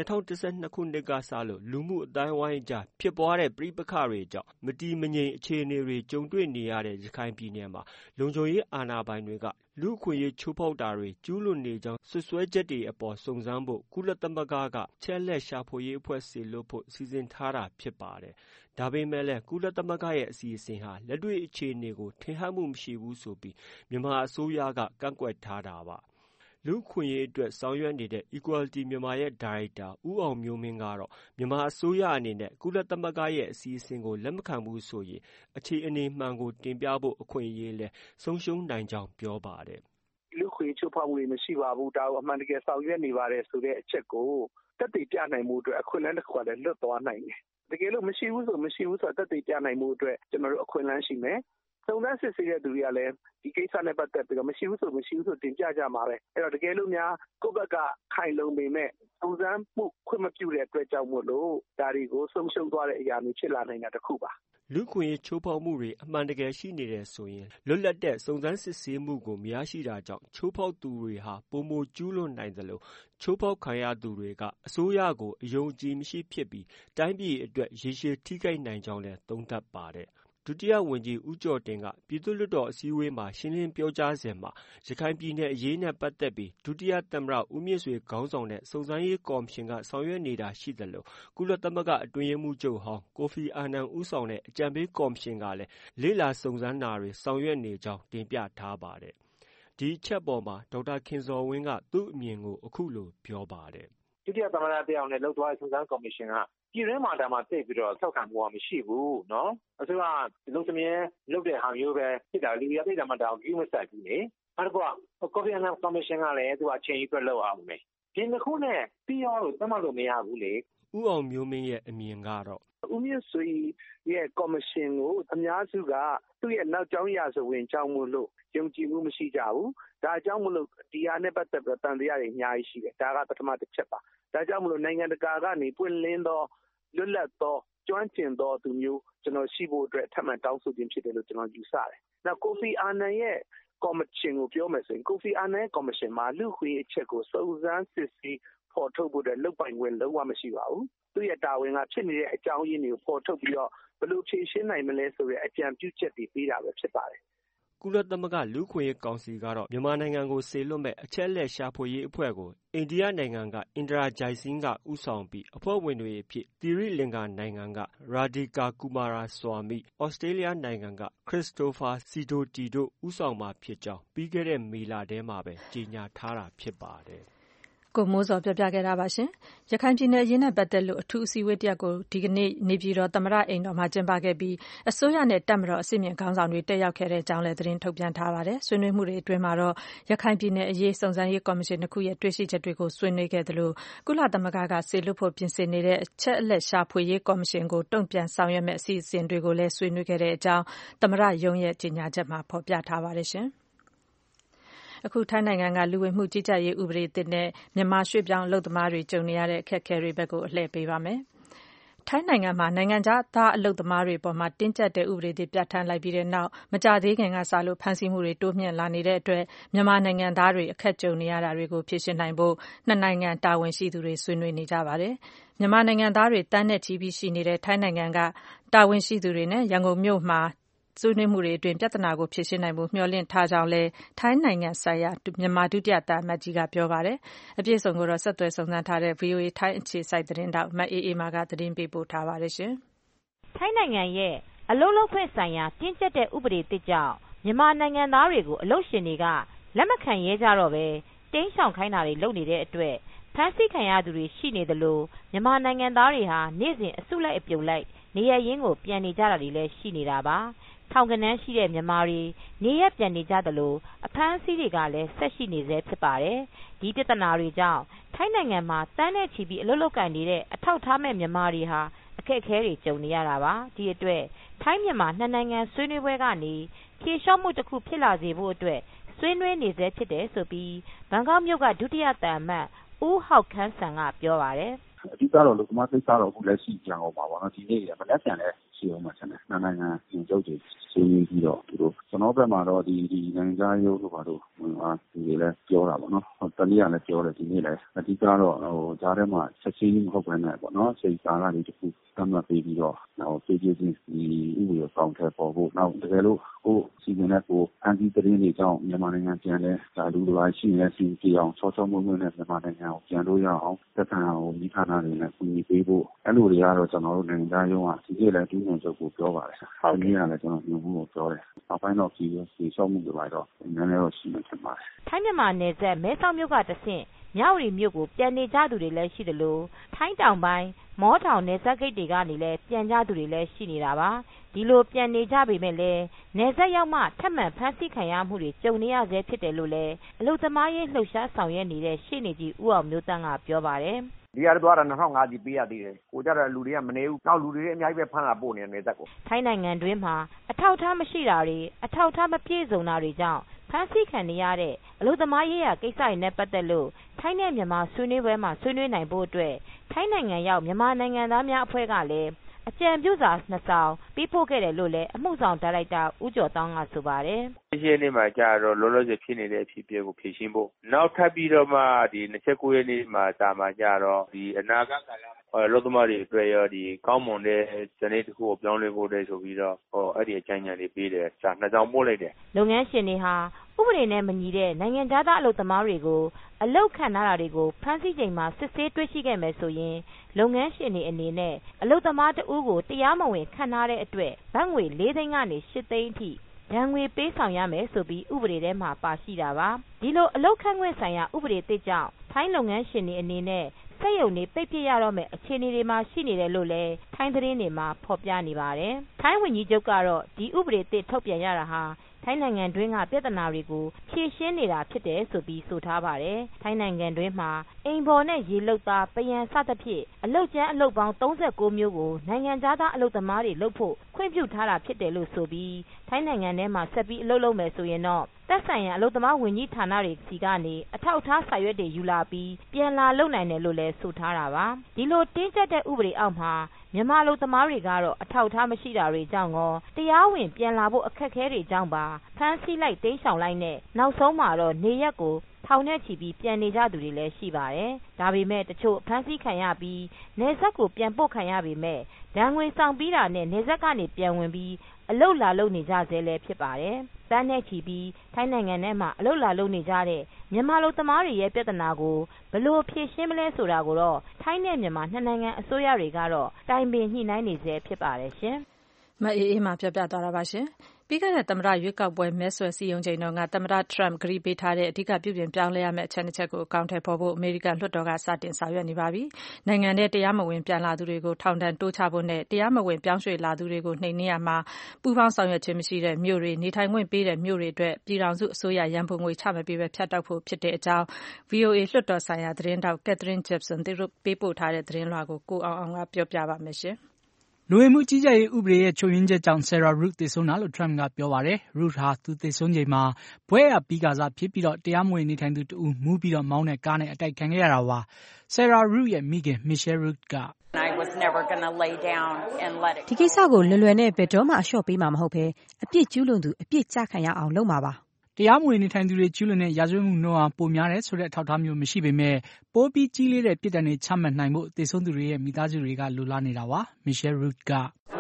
2012ခုနှစ်ကစလို့လူမှုအတိုင်းဝိုင်းကြားဖြစ်ပွားတဲ့ပြိပခတွေကြောင့်မတီမငြိမ်အခြေအနေတွေကြုံတွေ့နေရတဲ့ရခိုင်ပြည်နယ်မှာလုံခြုံရေးအာဏာပိုင်တွေကလူ့အခွင့်အရေးချိုးဖောက်တာတွေကျူးလွန်နေကြောင်းဆွဆွဲချက်တွေအပေါ်စုံစမ်းဖို့ကုလသမဂ္ဂကချက်လက်ရှာဖွေရေးအဖွဲ့စီလို့ဖို့စီစဉ်ထားတာဖြစ်ပါတယ်။ဒါပေမဲ့လည်းကုလသမဂ္ဂရဲ့အစီအစဉ်ဟာလက်တွေ့အခြေအနေကိုထင်ဟပ်မှုမရှိဘူးဆိုပြီးမြန်မာအစိုးရကကန့်ကွက်ထားတာပါ။လူ့အခွင့်အရေးအတွက်ဆောင်ရွက်နေတဲ့ Equality မြန်မာရဲ့ဒါရိုက်တာဦးအောင်မျိုးမင်းကတော့မြန်မာအစိုးရအနေနဲ့ကုလသမဂ္ဂရဲ့အစီအစဉ်ကိုလက်မခံဘူးဆိုရင်အခြေအနေမှန်ကိုတင်ပြဖို့အခွင့်အရေးလဲဆုံးရှုံးနိုင်ကြောင်းပြောပါတယ်။လူ့အခွင့်အရေးချိုးဖောက်မှုတွေမရှိပါဘူးဒါကိုအမှန်တကယ်ဆောင်ရွက်နေပါတယ်ဆိုတဲ့အချက်ကိုသက်သေပြနိုင်မှုအတွက်အခွင့်အလမ်းတစ်ခုကလည်းလွတ်သွားနိုင်တယ်။တကယ်လို့မရှိဘူးဆိုသက်သေပြနိုင်မှုအတွက်ကျွန်တော်တို့အခွင့်အလမ်းရှိမယ်။စုံစမ်းစစ်ဆေးတဲ့သူတွေကလည်းဒီကိစ္စနဲ့ပတ်သက်ပြီးတော့မရှိဘူးဆိုတင်ပြကြမှာပဲအဲ့တော့တကယ်လို့များကိုယ့်ဘက်ကခိုင်လုံပေမဲ့စုံစမ်းမှုခွင့်မပြုတဲ့အတွက်ကြောင့်မို့လို့ဒါတွေကိုဆုံးရှုံးသွားတဲ့အရာမျိုးဖြစ်လာနိုင်တာတစ်ခုပါလူ့ခွင့်ရေးချိုးဖောက်မှုတွေအမှန်တကယ်ရှိနေတယ်ဆိုရင်လွတ်လပ်တဲ့စုံစမ်းစစ်ဆေးမှုကိုမရရှိတာကြောင့်ချိုးဖောက်သူတွေဟာပုံမကျူးလွန်နိုင်သလိုချိုးဖောက်ခံရသူတွေကအစိုးရကိုအယုံကြည်မရှိဖြစ်ပြီးတိုင်းပြည်အတွက်ရေရှည်ထိခိုက်နိုင်ကြောင်းလည်းသုံးသပ်ပါတယ်ဒုတိယဝန်ကြီးဦးကျော်တင်ကပြည်သူ့လွှတ်တော်အစည်းအဝေးမှာရှင်းလင်းပြောကြားစဉ်မှာရခိုင်ပြည်နယ်အရေးနဲ့ပတ်သက်ပြီးဒုတိယသမ္မတဦးမြင့်ဆွေခေါင်းဆောင်တဲ့စုံစမ်းရေးကော်မရှင်ကဆောင်ရွက်နေတာရှိသလိုကုလသမဂ္ဂအတွင်းရေးမှူးချုပ်ဟောင်းကိုဖီအာနန်ဦးဆောင်တဲ့အကြံပေးကော်မရှင်ကလည်းလေ့လာစုံစမ်းတာတွေဆောင်ရွက်နေကြောင်းတင်ပြထားပါတယ်။ဒီအချက်ပေါ်မှာဒေါက်တာခင်ဇော်ဝင်းကသူ့အမြင်ကိုအခုလိုပြောပါတယ်။ဒုတိယသမ္မတတယောက်နဲ့လှုပ်သွားတဲ့စုံစမ်းကော်မရှင်ကပြည်တွင်းမှာဒါမှသိပြီးတော့ထောက်ခံမှုကမရှိဘူးနော်အစိုးရလုံသမင်းလုပ်တဲ့ဟာမျိုးပဲဖြစ်တာလူရသိတာမှဒါကိုကြီးမဆက်ဘူးလေအဲ့တော့ကော်ဖီအာနန်ကော်မရှင်ကလည်းသူကအချိန်ကြီးအတွက်လုပ်အောင်မယ်ဒီနှစ်ခုနဲ့ပြီးရောလို့သတ်မှတ်လို့မရဘူးလေဦးအောင်မျိုးမင်းရဲ့အမြင်ကတော့ဥဦးမြင့်ဆွေရဲ့ကော်မရှင်ကိုအများစုကသူ့ရဲ့နောက်ကျောင်းရာဇဝင်ကြောင့်မို့လို့ယုံကြည်မှုမရှိကြဘူး။ဒါကြောင့်မလို့ဒီဟာနဲ့ပတ်သက်ပြီးတန်တရားတွေအများကြီးရှိတယ်။ဒါကပထမတစ်ချက်ပါ။ဒါကြောင့်မလို့နိုင်ငံတကာကနေပွင့်လင်းသောလွတ်လပ်သောကျွမ်းကျင်သောသူမျိုးကျွန်တော်ရှိဖို့အတွက်ထပ်မံတောင်းဆိုခြင်းဖြစ်တယ်လို့ကျွန်တော်ယူဆတယ်။နောက်ကိုဖီအာနန်ရဲ့ကော်မရှင်ကိုပြောမယ်ဆိုရင်ကိုဖီအာနန်ကော်မရှင်မှာလူ့ခွင့်အချက်ကိုစုံစမ်းစစ်ဆေးဖော်ထုတ်ဖို့အတွက်လုပ်ပိုင်ခွင့်လုံးဝမရှိပါဘူး။သူ့ရဲ့တာဝန်ကဖြစ်နေတဲ့အကြောင်းရင်းတွေကိုဖော်ထုတ်ပြီးတော့ဘယ်လိုဖြေရှင်းနိုင်မလဲဆိုတဲ့အကြံပြုချက်တွေပေးတာပဲဖြစ်ပါတယ်။ကုလသမဂ္ဂလူ့ခွင့်ရေးကောင်စီကတော့မြန်မာနိုင်ငံကိုစေလွှတ်မဲ့အချက်အလက်ရှာဖွေရေးအဖွဲ့ကိုအိန္ဒိယနိုင်ငံကအင်ဒရာဂျိုင်စင်းကဦးဆောင်ပြီးအဖွဲ့ဝင်တွေအဖြစ်သီရိလင်္ကာနိုင်ငံကရာဒီကာကူမာရာဆွာမိ၊ဩစတြေးလျနိုင်ငံကခရစ္စတိုဖာစီဒိုတီတို့ဦးဆောင်မှာဖြစ်ကြောင်းပြီးခဲ့တဲ့မေလထဲမှာပဲကြေညာထားတာဖြစ်ပါတယ်။ကိုမိုးစောပြောပြခဲ့တာပါရှင်။ရခိုင်ပြည်နယ်အရေးနဲ့ပတ်သက်လို့အထူးအစည်းအဝေးတစ်ရပ်ကိုဒီကနေ့နေပြည်တော်သမ္မတအိမ်တော်မှာကျင်းပခဲ့ပြီးအစိုးရနဲ့တပ်မတော်အဆင့်မြင့်ခေါင်းဆောင်တွေတက်ရောက်ခဲ့တဲ့အကြောင်းလည်းသတင်းထုတ်ပြန်ထားပါတယ်။ဆွေးနွေးမှုတွေအတွင်းမှာတော့ရခိုင်ပြည်နယ်အရေးစုံစမ်းရေးကော်မရှင်တစ်ခုရဲ့တွေ့ရှိချက်တွေကိုဆွေးနွေးခဲ့သလိုကုလသမဂ္ဂကစေလွှတ်ဖို့ပြင်ဆင်နေတဲ့အချက်အလက်ရှာဖွေရေးကော်မရှင်ကိုတုံ့ပြန်ဆောင်ရွက်မဲ့အစီအစဉ်တွေကိုလည်းဆွေးနွေးခဲ့တဲ့အကြောင်းသမ္မတရုံးရဲ့ကြေညာချက်မှာဖော်ပြထားပါတယ်ရှင်။အခုထိုင်းနိုင်ငံကလူဝင်မှုကြီးကြပ်ရေးဥပဒေသစ်နဲ့မြန်မာရွှေ့ပြောင်းအလုပ်သမားတွေကြုံနေရတဲ့အခက်အခဲတွေဘက်ကိုအလှည့်ပေးပါမယ်။ထိုင်းနိုင်ငံမှာနိုင်ငံခြားသားအလုပ်သမားတွေပေါ်မှာတင်းကျပ်တဲ့ဥပဒေတွေပြဋ္ဌာန်းလိုက်ပြီးတဲ့နောက်မကြာသေးခင်ကစလို့ဖမ်းဆီးမှုတွေတိုးမြင့်လာနေတဲ့အတွက်မြန်မာနိုင်ငံသားတွေအခက်ကြုံနေရတာတွေကိုဖြေရှင်းနိုင်ဖို့နှစ်နိုင်ငံတာဝန်ရှိသူတွေဆွေးနွေးနေကြပါတယ်။မြန်မာနိုင်ငံသားတွေတန်းနဲ့ချီပြီးရှိနေတဲ့ထိုင်းနိုင်ငံကတာဝန်ရှိသူတွေနဲ့ရန်ကုန်မြို့မှာဆွေးနွေးမှုတွေအတွင်းပြဿနာကိုဖြေရှင်းနိုင်ဖို့မျှော်လင့်ထားကြောင်းလည်းထိုင်းနိုင်ငံဆိုင်ရာမြန်မာဒုတိယသံအမတ်ကြီးကပြောပါတယ်။အပြည့်အစုံကိုတော့ဆက်သွယ်စုံစမ်းထားတဲ့ VOA ထိုင်းအခြေစိုက်သတင်းတောက်မအေးအေးမာကသတင်းပေးပို့ထားပါတယ်ရှင်။ထိုင်းနိုင်ငံရဲ့အလုပ်လုပ်ခွင့်ဆိုင်ရာတင်းကျပ်တဲ့ဥပဒေသစ်ကြောင့်မြန်မာနိုင်ငံသားတွေကိုအလုပ်ရှင်တွေကလက်မခံရဲကြတော့ပဲတင်းရှောင်ခိုင်းတာတွေလုပ်နေတဲ့အတွက်ဖမ်းဆီးခံရသူတွေရှိနေသလိုမြန်မာနိုင်ငံသားတွေဟာနေ့စဉ်အစုလိုက်အပြုံလိုက်နေရရင်းကိုပြန်နေကြတာတွေလည်းရှိနေတာပါ။ထောင်ကနန်းရှိတဲ့မြန်မာတွေနေရပြန်နေကြသလိုအဖမ်းအဆီးတွေကလည်းဆက်ရှိနေဆဲဖြစ်ပါတယ်။ဒီပြဿနာတွေကြောင့်ထိုင်းနိုင်ငံမှာတန်းနဲ့ချီပြီးအလုပ်လုပ်ကိုင်နေတဲ့အထောက်အထားမဲ့မြန်မာတွေဟာအခက်အခဲတွေကြုံနေရတာပါ။ဒီအတွက်ထိုင်းမြန်မာနှစ်နိုင်ငံဆွေးနွေးပွဲကနေဖြေလျှော့မှုတစ်ခုဖြစ်လာစေဖို့အတွက်ဆွေးနွေးနေဆဲဖြစ်တယ်ဆိုပြီးဘန်ကောက်မြို့ကဒုတိယသံအမတ်ဦးဟောက်ခန်းဆန်ကပြောပါတယ်။အဓိကတော့လူကမကိစ္စတော့အခုလက်ရှိကြံအောင်ပါပါနော်ဒီနေ့ကမလက်ပြန်လဲရှိအောင်မှာဆန်တယ်နိုင်ငံပြည်ချုပ်တွေဆွေးနွေးပြီးတော့သူတို့ကျွန်တော်ဘက်မှာတော့ဒီနိုင်ငံသားရုပ်တို့ဘာလို့ဝင်အားဒီလည်းပြောတာပေါ့နော်တနည်းအားလည်းပြောတယ်ဒီနေ့လည်းအဓိကတော့ဂျားထဲမှာချက်ချင်းမဟုတ်ဘဲနဲ့ပေါ့နော်စိတ်စားလာတွေတခုသတ်မှတ်ပြီးတော့ဖြည်းဖြည်းချင်းဒီဥပဒေဆောင်ထဲပေါ်ဖို့နောက်တကယ်လို့ကိုစီစဉ်တဲ့ကိုအန်တီတရင်တွေကြောင့်မြန်မာနိုင်ငံပြန်လဲဒါလူတွေရှိနေစီကြအောင်ချောချောမွေ့မွေ့နဲ့မြန်မာနိုင်ငံကိုပြန်လို့ရအောင်သက်သာအောင်ဒီခါနာတွေနဲ့ကူညီပေးဖို့အဲ့လိုတွေကတော့ကျွန်တော်တို့နိုင်ငံသားရုံးကဒီနေ့လည်းဒီညွှန်ချုပ်ကိုပြောပါတယ်ဟုတ်ကဲ့လည်းကျွန်တော်ညွှန်မှုကိုပြောတယ်နောက်ပိုင်းတော့ဒီရှော့မှုတွေပါတော့နည်းနည်းတော့ရှိမှထင်ပါတယ်ထိုင်းမြန်မာနယ်စပ်မဲဆောက်မြို့ကတဆင့်မြဝတီမြို့ကိုပြန်နေကြသူတွေလည်းရှိသလိုထိုင်းတောင်ပိုင်းမောထောင်နယ်စပ်ဂိတ်တွေကနေလည်းပြန်ကြသူတွေလည်းရှိနေတာပါဒီလိုပြန်နေကြပေမဲ့လည်းနယ်စပ်ရောက်မှထပ်မံဖမ်းဆီးခံရမှုတွေကြုံနေရဆဲဖြစ်တယ်လို့လည်းအလုပ်သမားရေးလှုပ်ရှားဆောင်ရွက်နေတဲ့ရှေ့နေကြီးဦးအောင်မျိုးတန်းကပြောပါတယ်ဒီရသွားတာ2005ကြီးပေးရသေးတယ်ကိုကြတဲ့လူတွေကမနေဘူးနောက်လူတွေအများကြီးပဲဖမ်းလာပို့နေတယ်ဇက်ကိုထိုင်းနိုင်ငံတွင်းမှာအထောက်အထားမရှိတာတွေအထောက်အထားမပြည့်စုံတာတွေကြောင့်ဖမ်းဆီးခံနေရတဲ့အလုပ်သမားရေးရာကိစ္စတွေနဲ့ပတ်သက်လို့ထိုင်းနဲ့မြန်မာဆွေးနွေးပွဲမှာဆွေးနွေးနိုင်ဖို့အတွက်ထိုင်းနိုင်ငံရောက်မြန်မာနိုင်ငံသားများအဖွဲ့ကလည်းအကြံပြုစာ2စောင်ပေးပို့ခဲ့တယ်လို့လည်းအမှုဆောင်ဒါရိုက်တာဦးကျော်တောင်းကဆိုပါတယ်ရှင်းနေ့မှာကြာတော့လောလောဆယ်ဖြစ်နေတဲ့အဖြစ်အပျက်ကိုဖြေရှင်းဖို့နောက်ထပ်ပြီးတော့မှဒီ29ရက်နေ့မှာစာမှာကြာတော့ဒီအနာဂတ်ကာလလောကမတွေအတွက်ရောဒီကောင်းမွန်တဲ့ဇနီးတစ်ခုကိုပြောင်းလဲဖို့တဲ့ဆိုပြီးတော့အဲ့ဒီအကြံဉာဏ်တွေပေးတယ်စာ2စောင်ပို့လိုက်တယ်လုပ်ငန်းရှင်တွေဟာဥပဒေနဲ့မညီတဲ့နိုင်ငံခြားသားအလုပ်သမားတွေကိုအလုပ်ခန့်ထားတာတွေကိုဖမ်းဆီးချိန်မှာစစ်ဆေးတွေ့ရှိခဲ့မယ်ဆိုရင်လုပ်ငန်းရှင်တွေအနေနဲ့အလုပ်သမားတဦးကိုတရားမဝင်ခန့်ထားတဲ့အတွက်ဘတ်ငွေ4သိန်းကနေ8သိန်းအထိဒဏ်ငွေပေးဆောင်ရမယ်ဆိုပြီးဥပဒေထဲမှာပါရှိတာပါဒီလိုအလုပ်ခန့်ခွင့်ဆိုင်ရာဥပဒေသစ်ကြောင့်ထိုင်းလုပ်ငန်းရှင်တွေအနေနဲ့စစက်ရုံတွေပိတ်ပစ်ရတော့မယ့်အခြေအနေတွေမှာရှိနေတယ်လို့လည်းထိုင်းသတင်းတွေမှာဖော်ပြနေပါတယ်။ထိုင်းဝန်ကြီးချုပ်ကတော့ဒီဥပဒေသစ်ထုတ်ပြန်ရတာဟာထိုင်းနိုင်ငံတွင်းကပြဿနာတွေကိုဖြေရှင်းနေတာဖြစ်တယ်ဆိုထားပါတယ်။ထိုင်းနိုင်ငံတွင်းမှာအိမ်ဖော်နဲ့ရေလုပ်သားပယံစသဖြင့်အလုပ်ကျန်းအလုပ်ပေါင်း39မျိုးကိုနိုင်ငံခြားသားအလုပ်သမားတွေလုပ်ဖို့ခွင့်ပြုထားတာဖြစ်တယ်လို့ဆိုပြီးထိုင်းနိုင်ငံထဲမှာဆက်ပြီးအလုပ်လုပ်မယ်ဆိုရင်တော့သက်ဆိုင်ရာအလုပ်သမားဝန်ကြီးဌာနတွေစီကနေအထောက်အထားစာရွက်တွေယူလာပြီးပြန်လာလုပ်နိုင်တယ်လို့လည်းဆိုထားတာပါ။ဒီလိုတင်းကျပ်တဲ့ဥပဒေအောက်မှာမြန်မာအလုပ်သမားတွေကတော့အထောက်အထားမရှိတာတွေကြောင့်ရောတရားဝင်ပြန်လာဖို့အခက်အခဲတွေကြောင့်ပါဖမ်းဆီးလိုက်တိမ်းရှောင်လိုက်နဲ့နောက်ဆုံးမှာတော့နေရက်ကိုထောင်နဲ့ချီပြီးပြန်နေကြသူတွေလည်းရှိပါတယ်။ဒါပေမဲ့တချို့ဖမ်းဆီးခံရပြီးနယ်စပ်ကိုပြန်ပို့ခံရပေမဲ့ဒဏ်ငွေဆောင်ပြီးတာနဲ့နယ်စပ်ကနေပြန်ဝင်ပြီးအလုပ်လာလုပ်နေကြဆဲလည်းဖြစ်ပါတယ်။တန်းနဲ့ချီပြီးထိုင်းနိုင်ငံထဲမှာအလုပ်လာလုပ်နေကြတဲ့မြန်မာအလုပ်သမားတွေရဲ့ပြဿနာကိုဘယ်လိုဖြေရှင်းမလဲဆိုတာကိုတော့ထိုင်းနဲ့မြန်မာနှစ်နိုင်ငံအစိုးရတွေကတော့တိုင်ပင်ညှိနှိုင်းနေဆဲဖြစ်ပါတယ်ရှင်။မအေးအေးမှပြောပြသွားတာပါရှင်။ပြီးခဲ့တဲ့သမ္မတရွေးကောက်ပွဲမဲဆွယ်စည်းရုံးချိန်တုန်းကသမ္မတ Trump ကတိပေးထားတဲ့အဓိကပြုပြင်ပြောင်းလဲရမယ့်အချက်နှစ်ချက်ကိုအကောင်အထည်ဖော်ဖို့အမေရိကန်လွှတ်တော်ကစတင်ဆောင်ရွက်နေပါပြီ။နိုင်ငံထဲတရားမဝင်ပြန်လာသူတွေကိုထောင်ဒဏ်တိုးချဖို့နဲ့တရားမဝင်ပြောင်းရွှေ့လာသူတွေကိုနှိမ်နင်းရမှာပူးပေါင်းဆောင်ရွက်ခြင်းမရှိတဲ့မြို့တွေနေထိုင်ခွင့်ပေးတဲ့မြို့တွေအတွက်ပြည်ထောင်စုအစိုးရရန်ပုံငွေချမပေးဘဲဖြတ်တောက်ဖို့ဖြစ်တဲ့အကြောင်း VOA လွှတ်တော်ဆိုင်ရာသတင်းထောက် Catherine Gibson ပေးပို့ထားတဲ့သတင်းလွှာကိုကိုအောင်အောင်ကပြောပြပါမယ်ရှင်။လူဝင်မှုကြီးကြပ်ရေးဥပဒေရဲ့ချို့ယွင်းချက်ကြောင့် Sarah Ruth သေဆုံးတာလို့ Trump ကပြောပါတယ်။ Ruth ဟာသူသေဆုံးချိန်မှာဘွဲ့ရပြီးကာစဖြစ်ပြီးတရားမဝင်နေထိုင်သူတဦးမူးပြီးမောင်းတဲ့ကားနဲ့အတိုက်ခံခဲ့ရတာပါ။ Sarah Ruth ရဲ့မိခင် Michelle Ruth ကဒီကိစ္စကိုလွယ်လွယ်နဲ့ဘယ်တော့မှအလျှော့ပေးမှာမဟုတ်ဘဲအပြစ်ကျူးလွန်သူအပြစ်ကျခံရအောင်လုပ်မှာပါ။တရားမဝင်နေထိုင်သူတွေကျူးလွန်တဲ့ရာဇဝတ်မှုနှုန်းဟာပိုများတယ်ဆိုတဲ့အထောက်အထားမျိုးမရှိပေမဲ့ပိုပြီးကြီးလေးတဲ့ပြစ်ဒဏ်တွေချမှတ်နိုင်ဖို့သေဆုံးသူတွေရဲ့မိသားစုတွေကလိုလားနေတာပါ။ Michelle Ruth က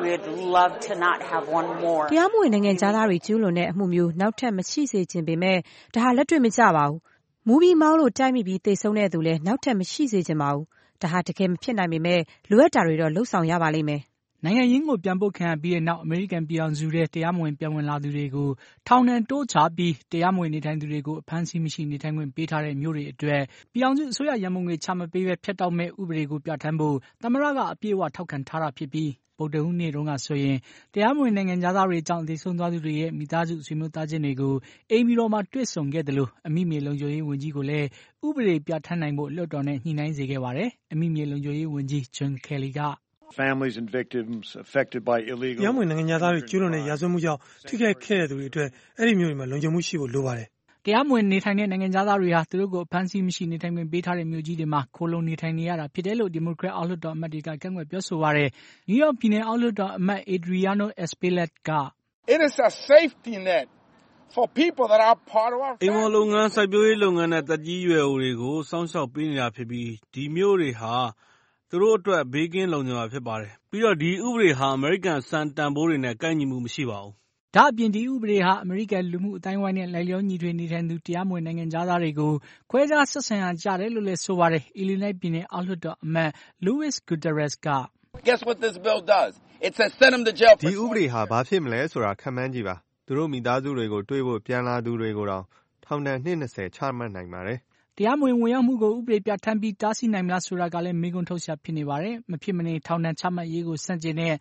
တရားမဝင်နိုင်ငံခြားသားတွေကျူးလွန်တဲ့အမှုမျိုးနောက်ထပ်မရှိစေချင်ပေမဲ့ဒါဟာလက်တွေ့မကျပါဘူး။မူးပြီးမောင်းလို့တိုက်မိပြီးသေဆုံးတဲ့သူလည်းနောက်ထပ်မရှိစေချင်ပါဘူး။ဒါဟာတကယ်မဖြစ်နိုင်ပေမဲ့လိုအပ်တာတွေတော့လှုပ်ဆောင်ရပါလိမ့်မယ်။နိုင်ငံရင်းကိုပြန်ပို့ခံရပြီးတဲ့နောက်အမေရိကန်ပြည်ထောင်စုထဲတရားမဝင်ပြန်ဝင်လာသူတွေကိုထောင်ဒဏ်တိုးချပြီးတရားမဝင်နေထိုင်သူတွေကိုအဖမ်းဆီးမရှိနေထိုင်ခွင့်ပေးထားတဲ့မြို့တွေအတွက်ပြည်ထောင်စုအစိုးရရန်ပုံငွေချမပေးဘဲဖျက်တောက်မဲ့ဥပဒေကိုပြဋ္ဌာန်းဖို့သမ္မတကအပြည့်အဝထောက်ခံထားတာဖြစ်ပြီးဗုဒ္ဓဟူးနေ့တုန်းကဆိုရင်တရားမဝင်နိုင်ငံခြားသားတွေကြောင့်သေဆုံးသွားသူတွေရဲ့မိသားစုဆွေမျိုးသားချင်းတွေကိုအိမ်ပြည်တော်မှာတွေ့ဆုံခဲ့တယ်လို့အမိမြေလုံခြုံရေးဝန်ကြီးကိုလည်းဥပဒေပြဋ္ဌာန်းနိုင်ဖို့လွှတ်တော်နဲ့ညှိနှိုင်းစေခဲ့ပါတယ်။အမိမြေလုံခြုံရေးဝန်ကြီး John Kelly က Families and victims affected by illegal တရားမဝင်နိုင်ငံသားတွေကျူးလွန်တဲ့ရာဇဝတ်မှုကြောင့်ထိခိုက်ခဲ့တဲ့သူတွေအတွက်အဲ့ဒီမျိုးတွေမှာလုံခြုံမှုရှိဖို့လိုပါတယ်။တရားမဝင်နေထိုင်တဲ့နိုင်ငံသားတွေဟာသူတို့ကိုအဖမ်းဆီးမရှိနေထိုင်ခွင့်ပေးထားတဲ့မြို့ကြီးတွေမှာခိုလုံနေထိုင်နေရတာဖြစ်တယ်လို့ဒီမိုကရက်အောက်လွှတ်တော်အမတ်တွေကကန့်ကွက်ပြောဆိုပါတယ်။ New York ပြည်နယ်အောက်လွှတ်တော်အမတ် Adriano Espaillat က It is a safety net for people that are part of our အိမ်ဖော်လုပ်ငန်းစိုက်ပျိုးရေးလုပ်ငန်းနဲ့တက်ကြီးရွယ်အိုတွေကိုစောင့်ရှောက်ပေးနေတာဖြစ်ပြီးဒီမျိုးတွေဟာသူတို့အတွက်ဘေးကင်းလုံခြုံမှာဖြစ်ပါတယ်။ပြီးတော့ဒီဥပဒေဟာအမေရိကန်စံတန်ဖိုးတွေနဲ့ကိုက်ညီမှုမရှိပါဘူး။ဒါ့အပြင်ဒီဥပဒေဟာအမေရိကန်လူမှုအတိုင်းဝိုင်းနဲ့လိုက်လျောညီထွေနေထိုင်သူတရားမဝင်နိုင်ငံခြားသားတွေကိုခွဲခြားဆက်ဆံရကြတယ်လို့လည်းဆိုပါတယ်။ Illinois ပြည်နယ်အောက်လွှတ်တော်အမတ် Luis Gutierrez က Guess what this bill does? It says send them to jail. ဒီဥပဒေဟာဘာဖြစ်မလဲဆိုတာခန့်မှန်းကြည့်ပါ။သူတို့မိသားစုတွေကိုတွေးဖို့ပြန်လာသူတွေကိုတောင်ထောင်ဒဏ်နှစ်20ချမှတ်နိုင်ပါတယ်။တရားမဝင်ဝင်ရောက်မှုကိုဥပဒေပြဋ္ဌာန်းပြီးတားဆီးနိုင်မလားဆိုတာကလည်းမေးခွန်းထုတ်စရာဖြစ်နေပါတယ်။မဖြစ်မနေထောင်ဒဏ်ချမှတ်ရေးကိုဆန့်ကျင်တဲ့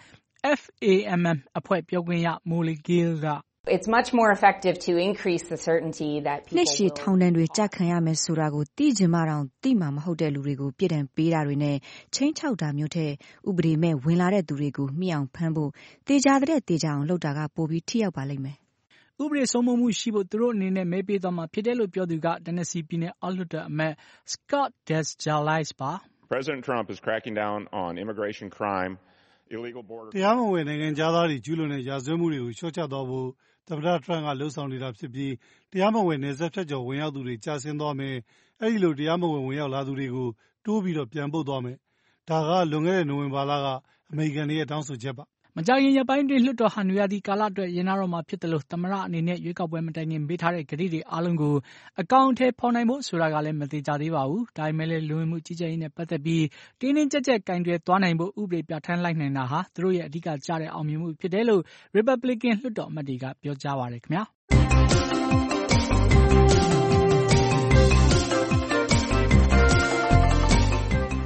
FAMM အဖွဲ့ပြောခွင့်ရ Molly Gill က It's much more effective to increase the certainty that people လက်ရှိထောင်ဒဏ်တွေကြခံရမယ်ဆိုတာကိုသိချင်မှတောင်သိမှာမဟုတ်တဲ့လူတွေကိုပြစ်ဒဏ်ပေးတာတွေနဲ့ချင်းချောက်တာမျိုးတဲ့ဥပဒေမဲ့ဝင်လာတဲ့သူတွေကိုမြှောင်ဖမ်းဖို့တေချာတဲ့တေချာအောင်လုပ်တာကပိုပြီးထိရောက်ပါလိမ့်မယ်ဥပဒေစိုးမိုးမှုရှိဖို့သူတို့အနေနဲ့မဲပေးသွားမှာဖြစ်တယ်လို့ပြောသူက Tennessee ပြည်နယ်အောက်လွှတ်တော်အမတ် Scott Desjarlais ပါ President Trump is cracking down on immigration crime, illegal border တရားမဝင်နိုင်ငံခြားသားတွေကျူးလွန်တဲ့ရာဇဝတ်မှုတွေကိုလျှော့ချသွားဖို့သမ္မတ Trump ကလှုံ့ဆော်နေတာဖြစ်ပြီးတရားမဝင်နယ်စပ်ဖြတ်ကျော်ဝင်ရောက်သူတွေကြာဆင်းသွားမယ်အဲ့ဒီလိုတရားမဝင်ဝင်ရောက်လာသူတွေကိုတိုးပြီးတော့ပြန်ပို့သွားမယ်ဒါကလွန်ခဲ့တဲ့နိုဝင်ဘာလကအမေရိကန်တွေရဲ့တောင်းဆိုချက်ပါမကြာခင်ရက်ပိုင်းတွင်လွှတ်တော်ဟာနွေရာသီကာလအတွက်ရင်နာတော့မှာဖြစ်တယ်လို့သမ္မတအနေနဲ့ရွေးကောက်ပွဲမတိုင်ခင်ပေးထားတဲ့ကတိတွေအားလုံးကိုအကောင့်ထဲဖော်နိုင်ဖို့ဆိုတာကလည်းမသေးကြသေးပါဘူး။ဒါပေမဲ့လည်းလူဝင်မှုကြီးကြပ်ရေးနဲ့ပတ်သက်ပြီးတင်းတင်းကြပ်ကြပ်ကင်တွယ်သွားနိုင်ဖို့ဥပဒေပြဋ္ဌာန်းလိုက်နိုင်တာဟာသူတို့ရဲ့အဓိကကျတဲ့အောင်မြင်မှုဖြစ်တယ်လို့ Republican လွှတ်တော်အမတ်တွေကပြောကြားပါတယ်ခင်ဗျာ။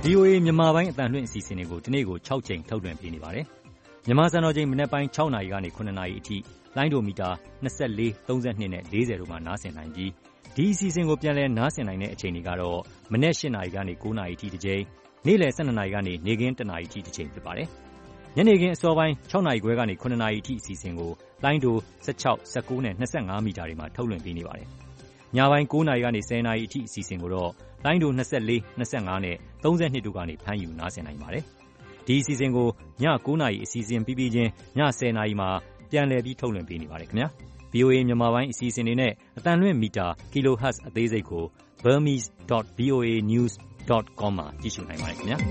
VOA မြန်မာပိုင်းအသံလွှင့်အစီအစဉ်တွေကိုဒီနေ့ကို6ချိန်ထုတ်လွှင့်ပေးနေပါတယ်။မြန်မာစံတော်ချိန်မနက်ပိုင်း6နာရီကနေ9နာရီအထိလိုင်းဒိုမီတာ24, 32နဲ့40တို့မှာနားဆင်နိုင်ပြီးဒီအစီအစဉ်ကိုပြန်လည်နားဆင်နိုင်တဲ့အချိန်တွေကတော့မနက်8နာရီကနေ9နာရီအထိတစ်ချိန်နေ့လယ်12နာရီကနေနေ့ခင်း1နာရီအထိတစ်ချိန်ဖြစ်ပါတယ်။ညနေခင်းအစောပိုင်း6နာရီခွဲကနေ9နာရီအထိအစီအစဉ်ကိုလိုင်းဒို16, 19နဲ့25မီတာတွေမှာထုတ်လွှင့်ပေးနေပါတယ်။ညပိုင်း9နာရီကနေ10နာရီအထိအစီအစဉ်ကိုတော့လိုင်းဒို24, 25နဲ့32တို့ကနေဖမ်းယူနားဆင်နိုင်ပါတယ်။ဒီအစီအစဉ်ကိုည9နာရီအစီအစဉ်ပြီးပြီးချင်းည10နာရီမှာပြန်လည်ပြီးထုတ်လွှင့်ပေးနေပါတယ်ခင်ဗျာ။ VOA မြန်မာပိုင်းအစီအစဉ်တွေနဲ့အသံလွှင့်မီတာ kilohertz အသေးစိတ်ကို burmese.voanews.com မှာကြည့်ရှုနိုင်ပါတယ်ခင်ဗျာ။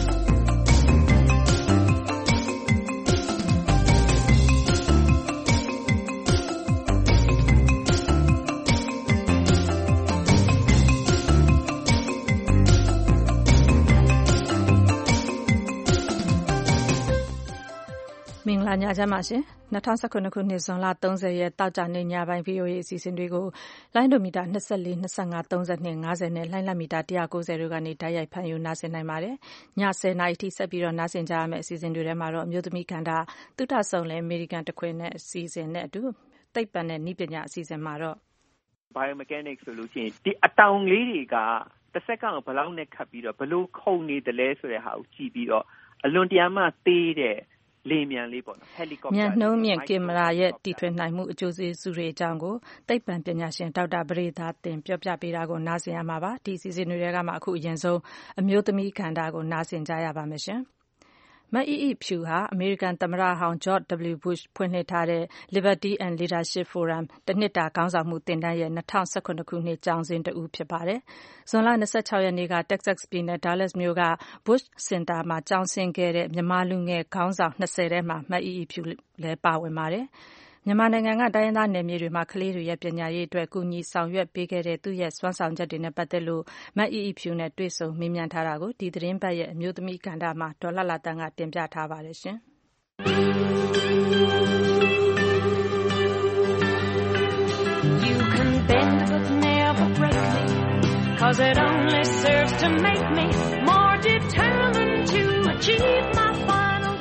မင်္ဂလာညချမ်းပါရှင်2019ခုနှစ်ဇွန်လ30ရက်တောက်ကြနေ့ညပိုင်း VOA အစီအစဉ်တွေကိုလိုင်းဒိုမီတာ24, 25, 32, 50နဲ့လိုင်းလက်မီတာ190တို့ကနေတိုက်ရိုက်ဖမ်းယူနားဆင်နိုင်ပါတယ်။ည10နာရီထိဆက်ပြီးတော့နားဆင်ကြရမယ့်အစီအစဉ်တွေထဲမှာတော့အမျိုးသမီးကဏ္ဍသုတဆုံလဲအမေရိကန်တခွင်နဲ့အစီအစဉ်နဲ့အတူသိပ္ပံနဲ့နည်းပညာအစီအစဉ်မှာတော့ biomechanics ဆိုလို့ရှိရင်ဒီအတောင်လေးတွေကတစ်စက္ကန့်ကိုဘယ်လောက်နဲ့ခတ်ပြီးတော့ဘယ်လိုခုန်နေတယ်လဲဆိုတဲ့ဟာကိုကြည့်ပြီးတော့အလွန်တရာမှသေးတဲ့လေမြန်လေးပေါ့နော် helicopter မျက်နှုံးမြင့်ကင်မရာရဲ့တီထွင်နိုင်မှုအကျိုးကျေးဇူးတွေအကြောင်းကိုသိပ္ပံပညာရှင်ဒေါက်တာပရိသာတင်ပြောပြပေးတာကိုနားဆင်ရမှာပါဒီစီစဉ်တွေကမှအခုအရင်ဆုံးအမျိုးသမီးခန္ဓာကိုနားဆင်ကြရပါမယ်ရှင်မအီအီဖြူဟာအမေရိကန်သမ္မတဟောင်း George W. Bush ဖွင့်လှစ်ထားတဲ့ Liberty and Leadership Forum တစ်နှစ်တာခေါင်းဆောင်မှုသင်တန်းရဲ့2019ခုနှစ်ကျောင်းစဉ်တဦးဖြစ်ပါတယ်။ဇွန်လ26ရက်နေ့က Texas ပြည်နယ် Dallas မြို့က Bush Center မှာကျောင်းဆင်းခဲ့တဲ့မြန်မာလူငယ်ခေါင်းဆောင်20ထဲမှာမအီအီဖြူလည်းပါဝင်ပါတယ်။မြန်မာနိုင်ငံကတိုင်းရင်းသားနယ်မြေတွေမှာကလေးတွေရဲ့ပညာရေးအတွက်ကူညီဆောင်ရွက်ပေးခဲ့တဲ့သူ့ရဲ့စွမ်းဆောင်ချက်တွေနဲ့ပတ်သက်လို့မအီအီဖြူနဲ့တွေ့ဆုံမေးမြန်းထားတာကိုဒီသတင်းပတ်ရဲ့အမျိုးသမီးကဏ္ဍမှာဒေါ်လာတန်းကတင်ပြထားပါတယ်ရှင်။ You can bend but never break me cause it only serves to make me more determined to achieve my final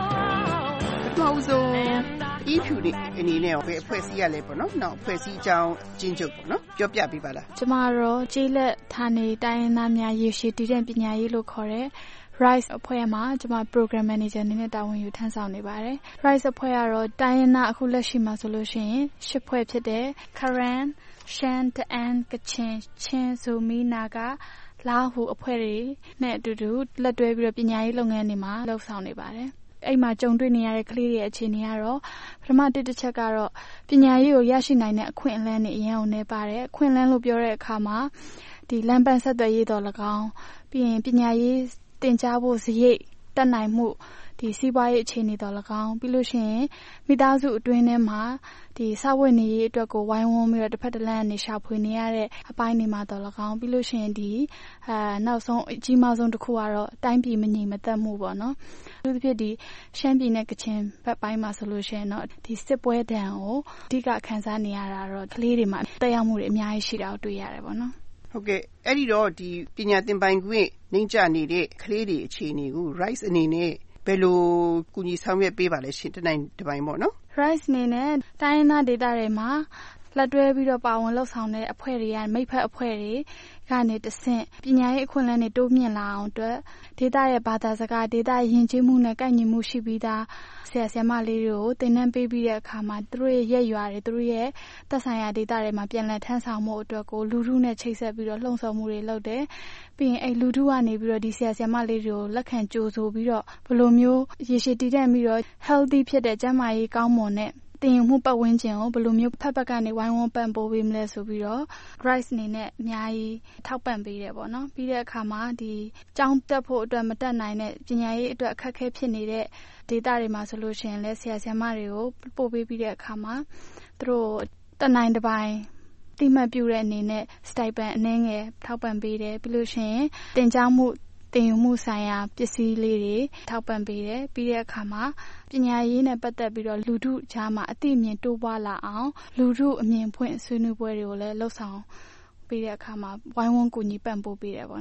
goal. EPU အနေနဲ့ဘယ်အဖွဲ့အစည်းရလဲပေါ့နော်နောက်အဖွဲ့အစည်းအကြောင်းကျဉ်းချုပ်ပေါ့နော်ပြောပြပေးပါလားကျမတို့ကျေးလက်ဌာနေတိုင်းရင်းသားများရေရှည်တည်တဲ့ပညာရေးလို့ခေါ်တဲ့ RISE အဖွဲ့မှာကျမ Program Manager အနေနဲ့တာဝန်ယူထမ်းဆောင်နေပါတယ် RISE အဖွဲ့ကတော့တိုင်းရင်းသားအခုလက်ရှိမှာဆိုလို့ရှိရင်10ဖွဲ့ဖြစ်တဲ့ Karen, Shan, Ta'an, Kachin, Chin, Zomi, Naga လာဟူအဖွဲ့တွေနဲ့အတူတူလက်တွဲပြီးတော့ပညာရေးလုပ်ငန်းတွေမှာလှုပ်ဆောင်နေပါတယ်အဲ့မှာကြုံတွေ့နေရတဲ့ကလေးတွေရဲ့အခြေအနေကတော့ပထမတစ်ချက်ကတော့ပညာရေးကိုရရှိနိုင်တဲ့အခွင့်အလမ်းတွေအရင်အောင်နေပါတယ်အခွင့်အလမ်းလို့ပြောတဲ့အခါမှာဒီလမ်းပန်းဆက်သွယ်ရေးတော်၎င်းပြီးရင်ပညာရေးသင်ကြားဖို့စရိတ်တက်နိုင်မှုဒီစီးပွားရေးအခြေအနေတော်၎င်းပြီးလို့ရှိရင်မိသားစုအတွင်းထဲမှာဒီစာဝတ်နေရေးအတွက်ကိုဝိုင်းဝန်းပြီးတော့တစ်ဖက်တစ်လမ်းကနေရှာဖွေနေရတဲ့အပိုင်းတွေမှာတော်၎င်းပြီးလို့ရှိရင်ဒီနောက်ဆုံးအကြီးမားဆုံးတစ်ခုကတော့တိုင်းပြည်မငြိမ်မသက်မှုပေါ့နော်သူတို့ဖြစ်ဒီရှမ်းပြည်နဲ့ကချင်ဘက်ပိုင်းမှာဆိုလို့ရှိရင်တော့ဒီစစ်ပွဲဒဏ်ကိုအဓိကခံစားနေရတာတော့ကလေးတွေမှာတက်ရောက်မှုတွေအများကြီးရှိတာကိုတွေ့ရတယ်ပေါ့နော်ဟုတ်ကဲ့အဲ့ဒီတော့ဒီပညာသင်ပိုင်ခွင့်နှိမ့်ကျနေတဲ့ကလေးတွေအခြေအနေကို RISE အနေနဲ့ဘယ်လိုကူညီဆောင်ရွက်ပေးပါလဲရှင်တနိုင်တပိုင်းပေါ့နော် RISE အနေနဲ့တိုင်းရင်းသားဒေသတွေမှာလက်တွဲပြီးတော့ပါဝင်လှုပ်ဆောင်တဲ့အဖွဲ့တွေကမိဖက်အဖွဲ့တွေကနေတဆင့်ပညာရေးအခွင့်အလမ်းတွေတိုးမြင့်လာအောင်အတွက်ဒေသရဲ့ဘာသာစကားဒေသယဉ်ကျေးမှုနဲ့ကိုက်ညီမှုရှိပြီးသားဆရာဆရာမလေးတွေကိုသင်တန်းပေးပြီးတဲ့အခါမှာသူတို့ရဲ့ရက်ရွာတွေသူတို့ရဲ့သက်ဆိုင်ရာဒေသတွေမှာပြန်လည်ထမ်းဆောင်မှုအတွက်ကိုလူထုနဲ့ချိတ်ဆက်ပြီးတော့လှုံ့ဆော်မှုတွေလုပ်တယ်ပြီးရင်အဲ့လူထုကနေပြီးတော့ဒီဆရာဆရာမလေးတွေကိုလက်ခံကြိုဆိုပြီးတော့ဘယ်လိုမျိုးရေရှည်တည်တဲ့ပြီးတော့ healthy ဖြစ်တဲ့ကျန်းမာရေးကောင်းမွန်တဲ့တင်ယူမှုပတ်ဝန်းကျင်ကိုဘယ်လိုမျိုးဖက်ဖက်ကနေဝိုင်းဝန်းပံ့ပိုးပေးမလဲဆိုပြီးတော့ RISE အနေနဲ့အများကြီးထောက်ပံ့ပေးတယ်ပေါ့နော်ပြီးတဲ့အခါမှာဒီကျောင်းတက်ဖို့အတွက်မတက်နိုင်တဲ့ပညာရေးအတွက်အခက်အခဲဖြစ်နေတဲ့ဒေသတွေမှာဆိုလို့ရှိရင်လည်းဆရာဆရာမတွေကိုပို့ပေးပြီးတဲ့အခါမှာသူတို့တနိုင်တစ်ပိုင်းတိမှတ်ပြုတဲ့အနေနဲ့ stipend အနည်းငယ်ထောက်ပံ့ပေးတယ်ပြီးလို့ရှိရင်တင်ကြားမှုတင်ယူမှုဆိုင်ရာပစ္စည်းလေးတွေထောက်ပံ့ပေးတယ်ပြီးတဲ့အခါမှာပညာရေးနဲ့ပတ်သက်ပြီးတော့လူထုကြားမှာအသိအမြင်တိုးပွားလာအောင်လူထုအမြင်ဖွင့်ဆွေးနွေးပွဲတွေကိုလည်းလှုပ်ဆောင်ပေးတဲ့အခါမှာဝိုင်းဝန်းကူညီပံ့ပိုးပေးတယ်ပေါ့နော်ဟ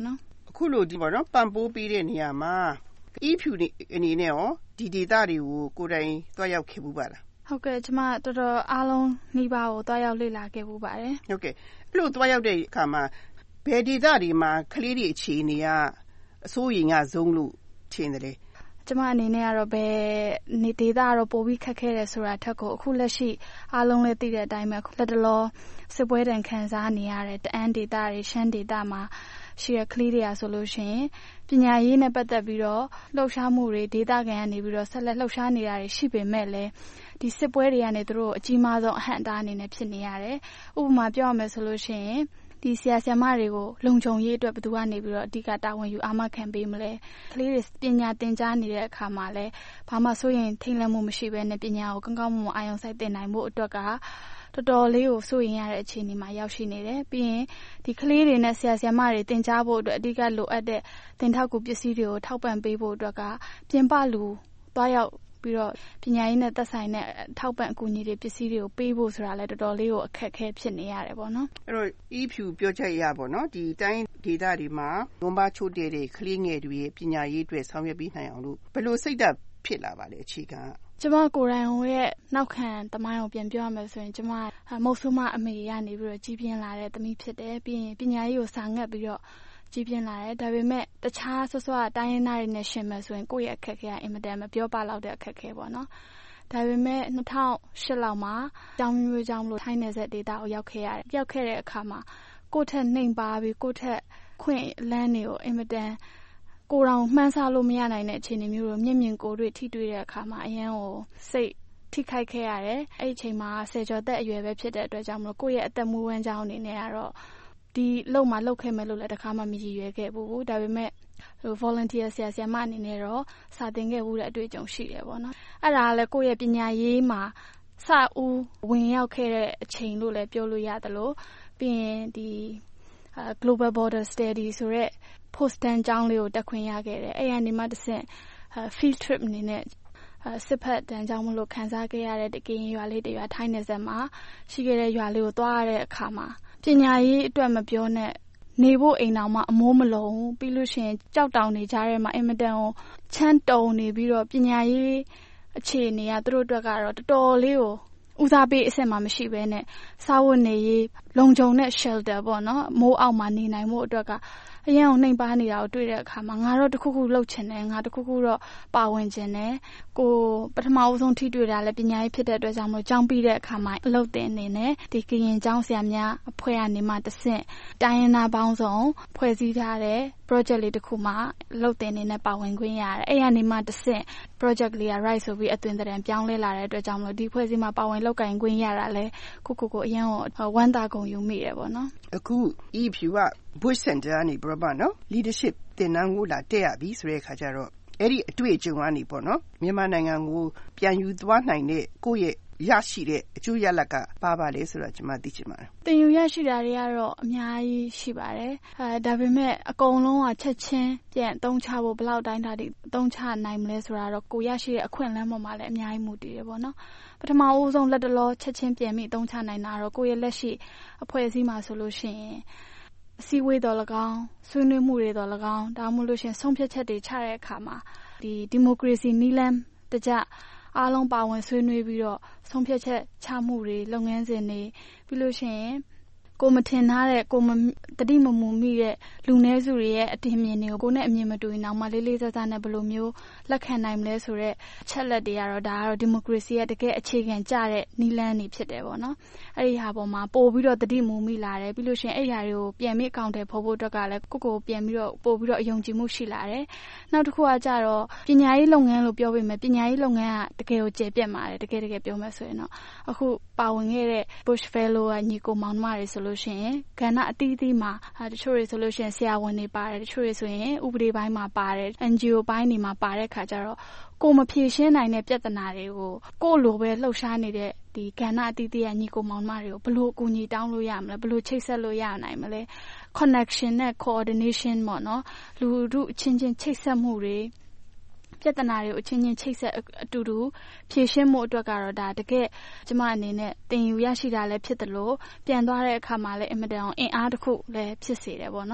အခုလိုဒီပေါ့နော်ပံ့ပိုးပေးတဲ့နေရာမှာ EPU အနေနဲ့ရောဒီဒေသတွေကိုကိုယ်တိုင်တွားရောက်ခဲ့မှုပါလားဟုတ်ကဲ့ကျွန်မတော်တော်အားလုံးနှိပါကိုတွားရောက်လေ့လာခဲ့မှုပါတယ်ဟုတ်ကဲ့အဲ့လိုတွားရောက်တဲ့အခါမှာဘယ်ဒေသတွေမှာကလေးတွေအခြေအနေကအစိုးရင်ကဆုံးလို့ထင်တယ်ကျွန်မအနေနဲ့ကတော့ဘယ်နေဒေသကတော့ပိုပြီးခက်ခဲတယ်ဆိုတာထက်ကိုအခုလက်ရှိအားလုံးလည်းသိတဲ့အတိုင်းပဲလက်တလောစစ်ပွဲတန်ခံစားနေရတဲ့တအန်းဒေသတွေရှမ်းဒေသမှာရှိတဲ့ကလေးတွေဆိုလို့ရှိရင်ပညာရေးနဲ့ပတ်သက်ပြီးတော့လှုပ်ရှားမှုတွေဒေသခံကနေပြီးတော့ဆက်လက်လှုပ်ရှားနေတာတွေရှိပေမဲ့လည်းဒီစစ်ပွဲတွေကနေသူတို့အကြီးမားဆုံးအဟန့်အတားအနေနဲ့ဖြစ်နေရတယ်။ဥပမာပြောရမယ်ဆိုလို့ရှိရင်ဒီဆရာဆရာမတွေကိုလုံခြုံရေးအတွက်ဘယ်သူကနေပြီးတော့အဓိကတာဝန်ယူအာမခံပေးမလဲကလေးတွေပညာသင်ကြားနေတဲ့အခါမှာလည်းဘာမှစိုးရင်ထိတ်လန့်မှုမရှိဘဲနဲ့ပညာကိုကောင်းကောင်းမွန်မွန်အာရုံစိုက်သင်နိုင်ဖို့အတွက်ကတော်တော်လေးကိုစိုးရင်ရတဲ့အခြေအနေမှာရောက်ရှိနေတယ်ပြီးရင်ဒီကလေးတွေနဲ့ဆရာဆရာမတွေသင်ကြားဖို့အတွက်အဓိကလိုအပ်တဲ့သင်ထောက်ကူပစ္စည်းတွေကိုထောက်ပံ့ပေးဖို့အတွက်ကပြင်ပလူတွားရောက်ပြီးတော့ပညာရေးနဲ့သက်ဆိုင်တဲ့ထောက်ပံ့အကူအညီတွေပစ္စည်းတွေကိုပေးဖို့ဆိုတာလည်းတော်တော်လေးကိုအခက်အခဲဖြစ်နေရတယ်ပေါ့နော်အဲ့တော့ EPU ပြောချက်ရပေါ့နော်ဒီတိုင်းဒေသတွေမှာဝန်ပါချိုးတဲ့ကလေးငယ်တွေပညာရေးအတွက်ဆောင်ရွက်ပေးနိုင်အောင်လို့ဘယ်လိုစိတ်ဓာတ်ဖြစ်လာပါလဲအခြေခံကျွန်မကိုယ်တိုင်ရဲ့နောက်ခံသမိုင်းကိုပြန်ပြောရမယ်ဆိုရင်ကျွန်မမုတ်ဆိုးမအမေရနေပြီးတော့ကြီးပြင်းလာတဲ့သမီးဖြစ်တယ်ပြီးရင်ပညာရေးကိုစာငတ်ပြီးတော့ကြီးပြင်းလာတယ်ဒါပေမဲ့တခြားဆွဆွတိုင်းရင်းသားတွေနဲ့ရှင်မယ်ဆိုရင်ကိုယ့်ရဲ့အခက်အခဲကအင်မတန်မပြောပလောက်တဲ့အခက်အခဲပေါ့နော်ဒါပေမဲ့2008လောက်မှာကျောင်းမျိုးကျောင်းလို့ထိုင်းနယ်စပ်ဒေသကိုရောက်ခဲ့ရတယ်ရောက်ခဲ့တဲ့အခါမှာကိုယ့်ထက်နှိမ်ပါပြီးကိုယ့်ထက်ခွင့်လန်းတွေကိုအင်မတန်ကိုယ်တော်မှန်းဆလို့မရနိုင်တဲ့အခြေအနေမျိုးကိုမျက်မြင်ကိုယ်တွေ့ထိတွေ့တဲ့အခါမှာအရင်ကိုစိတ်ထိခိုက်ခဲ့ရတယ်အဲ့ဒီအချိန်မှာဆယ်ကျော်သက်အရွယ်ပဲဖြစ်တဲ့အတွက်ကြောင့်မလို့ကိုယ့်ရဲ့အသက်မွေးဝမ်းကြောင်းအနေနဲ့ကတော့ဒီလုံမှာလုတ်ခဲ့မယ်လို့လည်းတခါမှမရည်ရွယ်ခဲ့ဘူးဒါပေမဲ့volunteer ဆရာဆရာမအနေနဲ့တော့စာသင်ခဲ့ဘူးတဲ့အတွေ့အကြုံရှိတယ်ပေါ့နော်အဲ့ဒါကလည်းကိုယ့်ရဲ့ပညာရေးမှာစဦးဝင်ရောက်ခဲ့တဲ့အချိန်လို့လည်းပြောလို့ရတယ်လို့ပြီးရင်ဒီ global border study ဆိုတဲ့ post တန်းကျောင်းလေးကိုတက်ခွင့်ရခဲ့တယ်အဲ့ရနေမှတစ်ဆင့် field trip အနေနဲ့စစ်ဖက်တန်းကျောင်းမလို့ခန်းစားခဲ့ရတဲ့တကရင်ရွာလေးတရွာထိုင်းနယ်စပ်မှာရှိခဲ့တဲ့ရွာလေးကိုသွားရတဲ့အခါမှာပညာရေးအတွက်မပြောနဲ့နေဖို့အိမ်တော်မှာအမိုးမလုံးပြီးလို့ရှိရင်ကြောက်တောင်နေကြရဲမှာအင်မတန်ကိုချမ်းတုံနေပြီးတော့ပညာရေးအခြေအနေကသူတို့အတွက်ကတော့တော်တော်လေးကိုဦးစားပေးအဆင့်မှာမရှိဘဲနဲ့စားဝတ်နေရေးလုံခြုံတဲ့ shelter ပေါ့နော်မိုးအောက်မှာနေနိုင်ဖို့အတွက်ကအရင်ကနှိမ်ပါနေတာကိုတွေ့တဲ့အခါမှာငါတော့တခုခုလုပ်ချင်တယ်ငါတခုခုတော့ပါဝင်ချင်တယ်ကိုပထမအဆုံးထိတွေ့တာလည်းပညာရေးဖြစ်တဲ့အတွက်ကြောင့်မလို့ကျောင်းပြီးတဲ့အခါမှာအလုပ်တင်နေနဲ့ဒီကရင်ကျောင်းဆရာများအဖွဲ့ကနေမှတစ်ဆင့်တိုင်းရင်းသားပေါင်းစုံဖွဲ့စည်းထားတဲ့ project လေးတစ်ခုမှာအလုပ်တင်နေနဲ့ပါဝင်ခွင့်ရတယ်အဲ့ရနေမှတစ်ဆင့် project လေးက right ဆိုပြီးအသွင်သဏ္ဍာန်ပြောင်းလဲလာတဲ့အတွက်ကြောင့်မလို့ဒီဖွဲ့စည်းမှာပါဝင်လုပ်ကိုင်ခွင့်ရတာလဲကိုအရင်ကဝမ်းသာကုန်ယူမိတယ်ပေါ့နော်အခု EPU က Bush Center ကနေပြပါနော် leadership သင်တန်းကိုလာတက်ရပြီဆိုတဲ့အခါကျတော့အဲ့ဒီအတွေ့အကြုံကနေပေါ့နော်မြန်မာနိုင်ငံကိုပြန်ယူသွားနိုင်တဲ့ကိုယ့်ရဲ့ရရှိတဲ့အကျိုးရလဒ်ကပါလဲဆိုတာကျွန်မသိချင်ပါတယ်သင်ယူရရှိတာတွေကတော့အများကြီးရှိပါတယ်ဒါပေမဲ့အကုန်လုံးကချက်ချင်းပြန်အသုံးချဖို့ဘယ်လောက်တိုင်းတာဒီအသုံးချနိုင်မလဲဆိုတာတော့ကိုရရှိတဲ့အခွင့်အလမ်းပေါ်မှာလည်းအများကြီးမူတည်တယ်ပေါ့နော်ပထမဦးဆုံးလက်တလောချက်ချင်းပြန်ပြီးအသုံးချနိုင်တာတော့ကိုရဲ့လက်ရှိအဖွဲ့အစည်းမှာဆိုလို့ရှိရင်အစည်းအဝေးတော်၎င်းဆွေးနွေးမှုတွေတော်၎င်းဒါမှမဟုတ်လို့ရှိရင်ဆုံးဖြတ်ချက်တွေချတဲ့အခါမှာဒီမိုကရေစီနည်းလမ်းတကျအားလုံးပါဝင်ဆွေးနွေးပြီးတော့ဆုံးဖြတ်ချက်ချမှုတွေလုပ်ငန်းစဉ်တွေပြီးလို့ရှိရင်ကိုမထင်ထားတဲ့ကိုမတတိမမူမိတဲ့လူနည်းစုတွေရဲ့အထင်မြင်တွေကိုကိုနဲ့အမြင်မတူရင်တော့မှလေးလေးစားစားနဲ့ဘယ်လိုမျိုးလက်ခံနိုင်မလဲဆိုတော့အချက်လက်တွေကတော့ဒါကတော့ဒီမိုကရေစီရဲ့တကယ်အခြေခံကျတဲ့နည်းလမ်းတွေဖြစ်တယ်ပေါ့နော်အဲ့ဒီဟာပေါ်မှာပို့ပြီးတော့တတိမူမိလာတယ်ပြီးလို့ရှိရင်အဲ့ဒီဟာတွေကိုပြန်ပြီးအကောင့်ထဲဖို့အတွက်ကလည်းကိုပြန်ပြီးတော့ပို့ပြီးတော့အယုံကြည်မှုရှိလာတယ်နောက်တစ်ခုကကြတော့ပညာရေးလုပ်ငန်းလို့ပြောပေမဲ့ပညာရေးလုပ်ငန်းကတကယ်ကိုကျေပြတ်ပါတယ်တကယ်ပြောမယ်ဆိုရင်တော့အခုပါဝင်ခဲ့တဲ့ Bush Fellow ကညီကိုမောင်နှမတွေဆိုလို့ရှိရင်ကဏ္ဍအသီးသီးမှာတချို့တွေဆိုလို့ရှိရင်ဆရာဝန်တွေပါတယ်တချို့တွေဆိုရင်ဥပဒေပိုင်းမှာပါတယ် NGO ပိုင်းတွေမှာပါတဲ့ခါကျတော့ကိုမဖြေရှင်းနိုင်တဲ့ပြဿနာတွေကိုကိုလိုပဲလှုပ်ရှားနေတဲ့ဒီကဏ္ဍအသီးသီးရဲ့ညီကိုမောင်နှမတွေကိုဘယ်လိုအကူအညီတောင်းလို့ရမလဲဘယ်လိုချိတ်ဆက်လို့ရနိုင်မလဲ connection နဲ့ coordination ပေါ့နော်လူတို့အချင်းချင်းချိတ်ဆက်မှုတွေပြဿနာတွေကိုအချင်းချင်းချိတ်ဆက်အတူတူဖြေရှင်းမှုအတွက်ကတော့ဒါတကယ်ကျမအနေနဲ့သင်ယူရရှိတာလည်းဖြစ်တယ်လို့ပြန်သွားတဲ့အခါမှာလည်းအင်မတန်အင်အားတစ်ခုလည်းဖြစ်စေတယ်ပေါ့နော်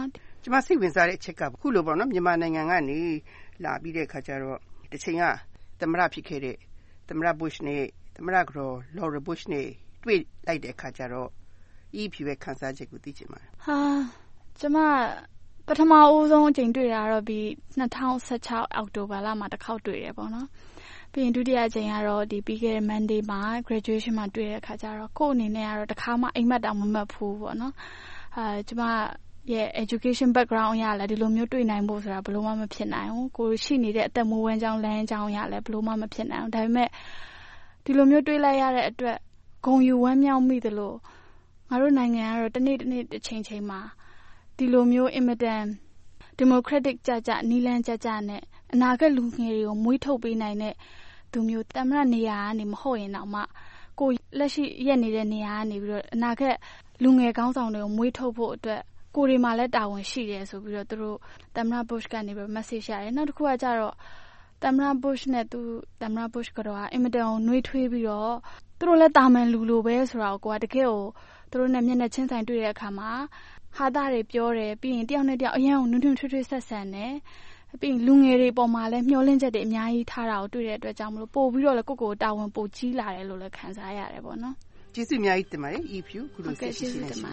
ကျွန်မစိတ်ဝင်စားတဲ့အချက်ကခုလိုပေါ့နော်မြန်မာနိုင်ငံကနေလာပြီးတဲ့အခါကျတော့တစ်ချိန်ကသမ္မတဖြစ်ခဲ့တဲ့သမ္မတ Bush နဲ့သမ္မတကတော် Laura Bush နဲ့တွေ့လိုက်တဲ့အခါကျတော့ EP ရဲ့ခန်းစားချက်ကိုသိချင်ပါတယ်ကျွန်မပထမဦးဆုံးအချိန်တွေ့တာတော့ပြီး2016အောက်တိုဘာလမှာတစ်ခေါက်တွေ့တယ်ပေါ့နော်ပြီးရင်ဒုတိယအချိန်ကတော့ဒီပြီးခဲ့တဲ့ Monday မှာ graduation မှာတွေ့တဲ့အခါကျတော့ကိုယ့်အနေနဲ့ကတော့တစ်ခါမှအိမ်မက်တောင်မမှတ်ဘူးပေါ့နော်ကျွန်မရဲ့ education background အရလည်းဒီလိုမျိုးတွေ့နိုင်ဖို့ဆိုတာဘယ်လိုမှမဖြစ်နိုင်ဘူးကိုရှိနေတဲ့အသက်မွေးဝမ်းကြောင်းလမ်းကြောင်းရလည်းဘယ်လိုမှမဖြစ်နိုင်ဘူးဒါပေမဲ့ဒီလိုမျိုးတွေ့လိုက်ရတဲ့အတွက်ဂုဏ်ယူဝမ်းမြောက်မိသလိုငါတို့နိုင်ငံကတော့တစ်နေ့တစ်ချိန်မှာဒီလိုမျိုး immigrant democratic ကြနီလန်းကြနဲ့အနာဂတ်လူငယ်တွေကိုမွေးထုတ်ပေးနိုင်တဲ့သူမျိုးသမ္မတနေရာကနေမဟုတ်ရင်တော့မှကိုလက်ရှိရက်နေတဲ့နေရာကနေပြီးတော့အနာဂတ်လူငယ်ကောင်းဆောင်တွေကိုမွေးထုတ်ဖို့အတွက်ကိုရီမှာလည်းတာဝန်ရှိတယ်ဆိုပြီးတော့သူတို့သမ္မတ Bush ကနေပြီး message ရတယ်နောက်တစ်ခုကကြတော့သမ္မတ Bush နဲ့သူသမ္မတ Bush ကတော့အင်မတန်ကိုနှွေးထွေးပြီးတော့သူတို့လည်းတာမန်လူလိုပဲဆိုတာကိုတကယ်ကိုသူတို့နဲ့မျက်နှာချင်းဆိုင်တွေ့တဲ့အခါမှာဟာသားတွေပြောတယ်ပြီးရင်တယောက်နဲ့တယောက်အရင်ကနွထွေးဆက်ဆံတယ်ပြီးရင်လူငယ်တွေပေါ်မှာလည်းမျှော်လင့်ချက်တွေအများကြီးထားတာကိုတွေ့တဲ့အတွက်ကြောင့်မလို့ပို့ပြီးတော့လည်းကိုတာဝန်ပိုကြီးလာတယ်လို့လည်းခံစားရတယ်ပေါ့နော်ကျေးဇူးအများကြီးတင်ပါတယ် EP ခုလိုဆက်ရှိနေတယ်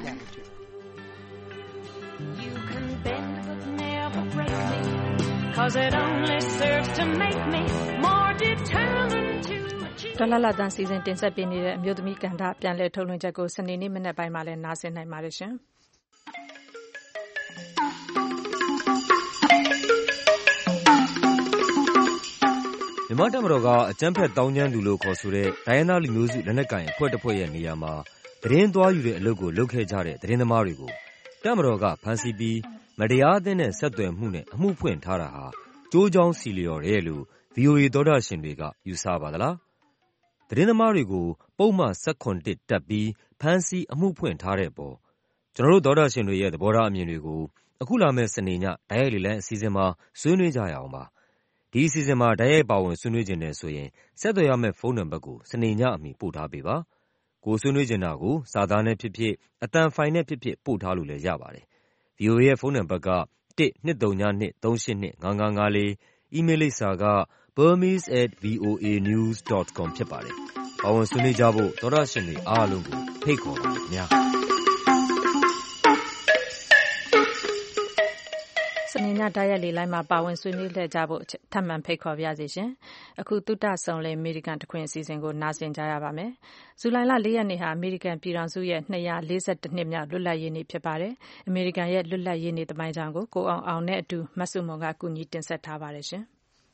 You can bend but never break me cause it only serves to make me more determined to achieve ဒေါ်လာတန်စီစဉ်တင်ဆက်ပေးနေတဲ့အမျိုးသမီးကဏ္ဍပြန်လည်ထုတ်လွှင့်ချက်ကိုစနေနေ့မနက်ပိုင်းမှာလည်းနားဆင်နိုင်ပါတယ်ရှင်မြန်မာတပ်မတော်ကအကြမ်းဖက်တောင်းကျမ်းသူလို့ခေါ်ဆိုတဲ့ဒိုင်းယန်းသားလူမျိုးစုလက်နက်ကိုင်အဖွဲ့တစ်ဖွဲ့ရဲ့နေရာမှာသတင်းသွားယူတဲ့အလုပ်ကိုလုပ်ခဲ့ကြတဲ့သတင်းသမားတွေကိုတပ်မတော်ကဖမ်းဆီးပြီးမတရားအသင်းနဲ့ဆက်သွယ်မှုနဲ့အမှုဖွင့်ထားတာဟာကျိုးကြောင်းစီလျော်တယ်လို့ VOA သောတာရှင်တွေကယူဆပါသလားသတင်းသမားတွေကိုပုံမှန်7-1တက်ပြီးဖမ်းဆီးအမှုဖွင့်ထားတဲ့အပေါ်ကျွန်တော်တို့သောတာရှင်တွေရဲ့သဘောထားအမြင်တွေကိုအခုလာမယ့်စနေညဓာတ်ရိုက်လေလံအစီအစဉ်မှာဆွေးနွေးကြရအောင်ပါဒီအစီအစဉ်မှာဓာတ်ရိုက်ပါဝင်ဆွေးနွေးခြင်းနဲ့ဆိုရင်ဆက်သွယ်ရမယ့်ဖုန်းနံပါတ်ကိုစနေညအမီပို့ထားပေးပါကိုဆွေးနွေးချင်တာကိုစာသားနဲ့ဖြစ်ဖြစ်အသံဖိုင်နဲ့ဖြစ်ဖြစ်ပို့ထားလို့လည်းရပါတယ်။ VOA ရဲ့ဖုန်းနံပါတ်က1-232-382-5554 အီးမေးလ်လိပ်စာက burmese@voanews.com ဖြစ်ပါတယ်။ပါဝင်ဆွေးနွေးကြဖို့သောတာရှင်တွေအားလုံးကိုဖိတ်ခေါ်ပါတယ်ခင်ဗျာ။စနေညဓာတ်ရိုက်လေလိုင်းမှာပါဝင်ဆွေးနွေးကြဖို့ထပ်မံဖိတ်ခေါ်ပါရစေရှင်။အခုသုတဆုံလေအမေရိကန်တခွင်အစီအစဉ်ကိုနားဆင်ကြရပါမယ်။ဇူလိုင်လ4ရက်နေ့ဟာအမေရိကန်ပြည်ထောင်စုရဲ့242နှစ်မြောက်လွတ်လပ်ရေးနေ့ဖြစ်ပါတယ်။အမေရိကန်ရဲ့လွတ်လပ်ရေးနေ့သမိုင်းကြောင်းကိုကိုအောင်နဲ့အတူမဆုမွန်ကကူညီတင်ဆက်ထားပါတယ်ရှင်။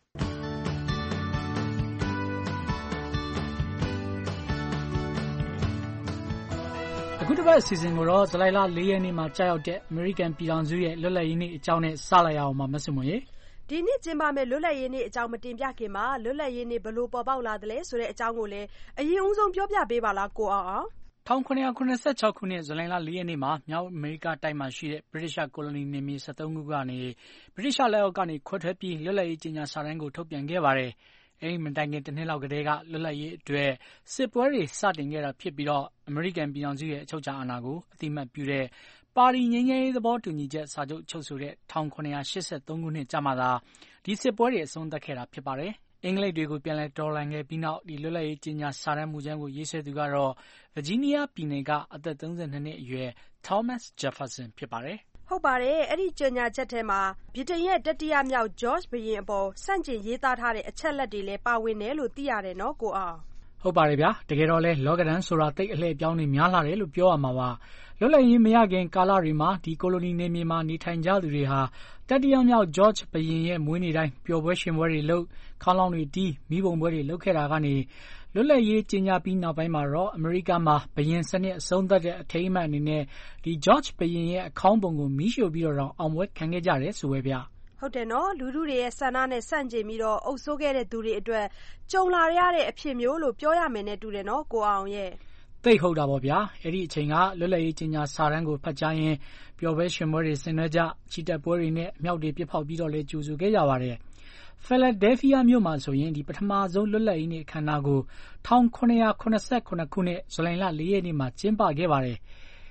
အခုတစ်ပတ်အစီအစဉ်ကိုတော့ဇူလိုင်လ4ရက်နေ့မှာကြာရောက်တဲ့အမေရိကန်ပြည်ထောင်စုရဲ့လွတ်လပ်ရေးနေ့အကြောင်းနဲ့စလိုက်ရအောင်ပါမဆုမွန်ရေဒီနေ့ကျင်းပမယ့်လွတ်လပ်ရေးနေ့အကြောင်းမတင်ပြခင်မှာလွတ်လပ်ရေးနေ့ဘယ်လိုပေါ်ပေါက်လာသလဲဆိုတဲ့အကြောင်းကိုလည်းအရင်ဦးဆုံးပြောပြပေးပါလားကိုအောင် 1986ခုနှစ်ဇူလိုင်လ4ရက်နေ့မှာမြောက်အမေရိကတိုက်မှာရှိတဲ့ဗြိတိရှ်ကိုလိုနီနယ်မြေ73ခုကနေဗြိတိရှ်လက်အောက်ကနေခွဲထွက်ပြီးလွတ်လပ်ရေးကြေညာစာတမ်းကိုထုတ်ပြန်ခဲ့ပါတယ်။အဲဒီမတိုင်ခင်တစ်နှစ်လောက်ကတည်းကလွတ်လပ်ရေးအတွက်စစ်ပွဲတွေစတင်ခဲ့တာဖြစ်ပြီးတော့အမေရိကန်ပြည်ထောင်စုရဲ့အချုပ်အခြာအာဏာကိုအသိအမှတ်ပြုတဲ့ပါရီငြိမ်းချမ်းရေးသဘောတူညီချက်စာချုပ်ချုပ်ဆိုတဲ့1983ခုနှစ်ကြာမှသာဒီစစ်ပွဲတွေအဆုံးသတ်ခဲ့တာဖြစ်ပါတယ်။အင်္ဂလိပ်တွေကိုပြန်လည်တော်လှန်ခဲ့ပြီးနောက်ဒီလွတ်လပ်ရေးကြေညာစာတမ်းမူကြမ်းကိုရေးဆွဲသူကတော့ဗာဂျီးနီးယားပြည်နယ်ကအသက်32နှစ်အရွယ် Thomas Jefferson ဖြစ်ပါတယ်။ဟုတ်ပါတယ်အဲ့ဒီကြေညာချက်ထဲမှာဗြိတိန်ရဲ့တတိယမြောက် George ဘုရင်အပေါ်စန့်ကျင်ရေးသားထားတဲ့အချက်လက်တွေလည်းပါဝင်တယ်လို့သိရတယ်နော်ကိုအောင်ဟုတ်ပါတယ်ဗျာတကယ်တော့လဲလောကဒန်ဆိုတာတိတ်အလှည့်ပြောင်းနေများလာတယ်လို့ပြောရမှာပါလွတ်လပ်ရေးမရခင်ကာလတွေမှာဒီကိုလိုနီနယ်မြေမှာနေထိုင်ကြသူတွေဟာတတိယမြောက် George ဘုရင်ရဲ့မွေးနေ့တိုင်းပျော်ပွဲရှင်ပွဲတွေလုပ်ခေါင်းလောင်းတွေတီးမိဘုံပွဲတွေလုပ်ခဲ့တာကနေလွတ်လပ်ရေးကြေညာပြီးနောက်ပိုင်းမှာတော့အမေရိကမှာဘုရင်စနစ်အဆုံးသတ်တဲ့အထိမ်းအမှတ်အနေနဲ့ဒီ George ဘုရင်ရဲ့အခေါင်းပုံကိုမီးရှို့ပြီးတော့အောင်ပွဲခံခဲ့ကြတယ်ဆိုပဲဗျဟုတ်တယ်နော်လူထုတွေရဲ့ဆန္ဒနဲ့ဆန့်ကျင်ပြီးတော့အုပ်စိုးခဲ့တဲ့သူတွေအတွက်ကြုံလာရတဲ့အဖြစ်မျိုးလို့ပြောရမယ်နဲ့တူတယ်နော်ကိုအောင်ရဲ့သိဟုတ်တာပေါ့ဗျာအဲ့ဒီအချိန်ကလွတ်လပ်ရေးကြေညာစာတမ်းကိုဖတ်ကြားရင်ပျော်ပွဲရှင်ပွဲတွေဆင်နွှဲကြချီတက်ပွဲတွေနဲ့အမြောက်တွေပြစ်ဖောက်ပြီးတော့လဲကြိုဆိုခဲ့ကြပါတယ်Philadelphia မြို့မှာဆိုရင်ဒီပထမဆုံးလွတ်လပ်ရေးနေ့အခမ်းအနားကို1989ခုနှစ်ဇူလိုင်လ4ရက်နေ့မှာကျင်းပခဲ့ပါတယ်။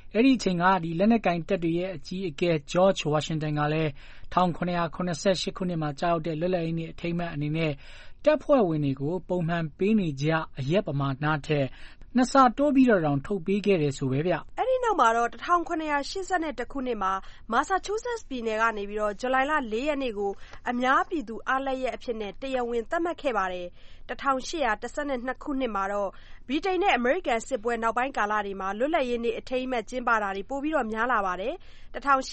အဲ့ဒီအချိန်ကလက်နက်ကင်တပ်တွေရဲ့အကြီးအကဲ George Washington ကလည်း1788ခုနှစ်မှာကြာရောက်တဲ့လွတ်လပ်ရေးနေ့အထိမ်းအမှတ်အနေနဲ့တပ်ဖွဲ့ဝင်တွေကိုပုံမှန်ပေးနေကြအရက်ပမာဏထက်2 ဆတိုးပြီးတော့တောင်ထုတ်ပေးခဲ့တယ်ဆိုပဲဗျ။အဲ့ဒီနောက်မှာတော့1781ခုနှစ်မှာ Massachusetts ပြည်နယ်ကနေပြီးတော့ဇူလိုင်လ4ရက်နေ့ကိုအများပြည်သူအားလပ်ရက်အဖြစ်နဲ့တရားဝင်သတ်မှတ်ခဲ့ပါတယ်။1812ခုနှစ်မှာတော့ဗြိတိန်နဲ့အမေရိကန်စစ်ပွဲနောက်ပိုင်းကာလတွေမှာလွတ်လပ်ရေးနေ့အထိမ်းအမှတ်ကျင်းပတာတွေပိုပြီးတော့များလာပါတယ်။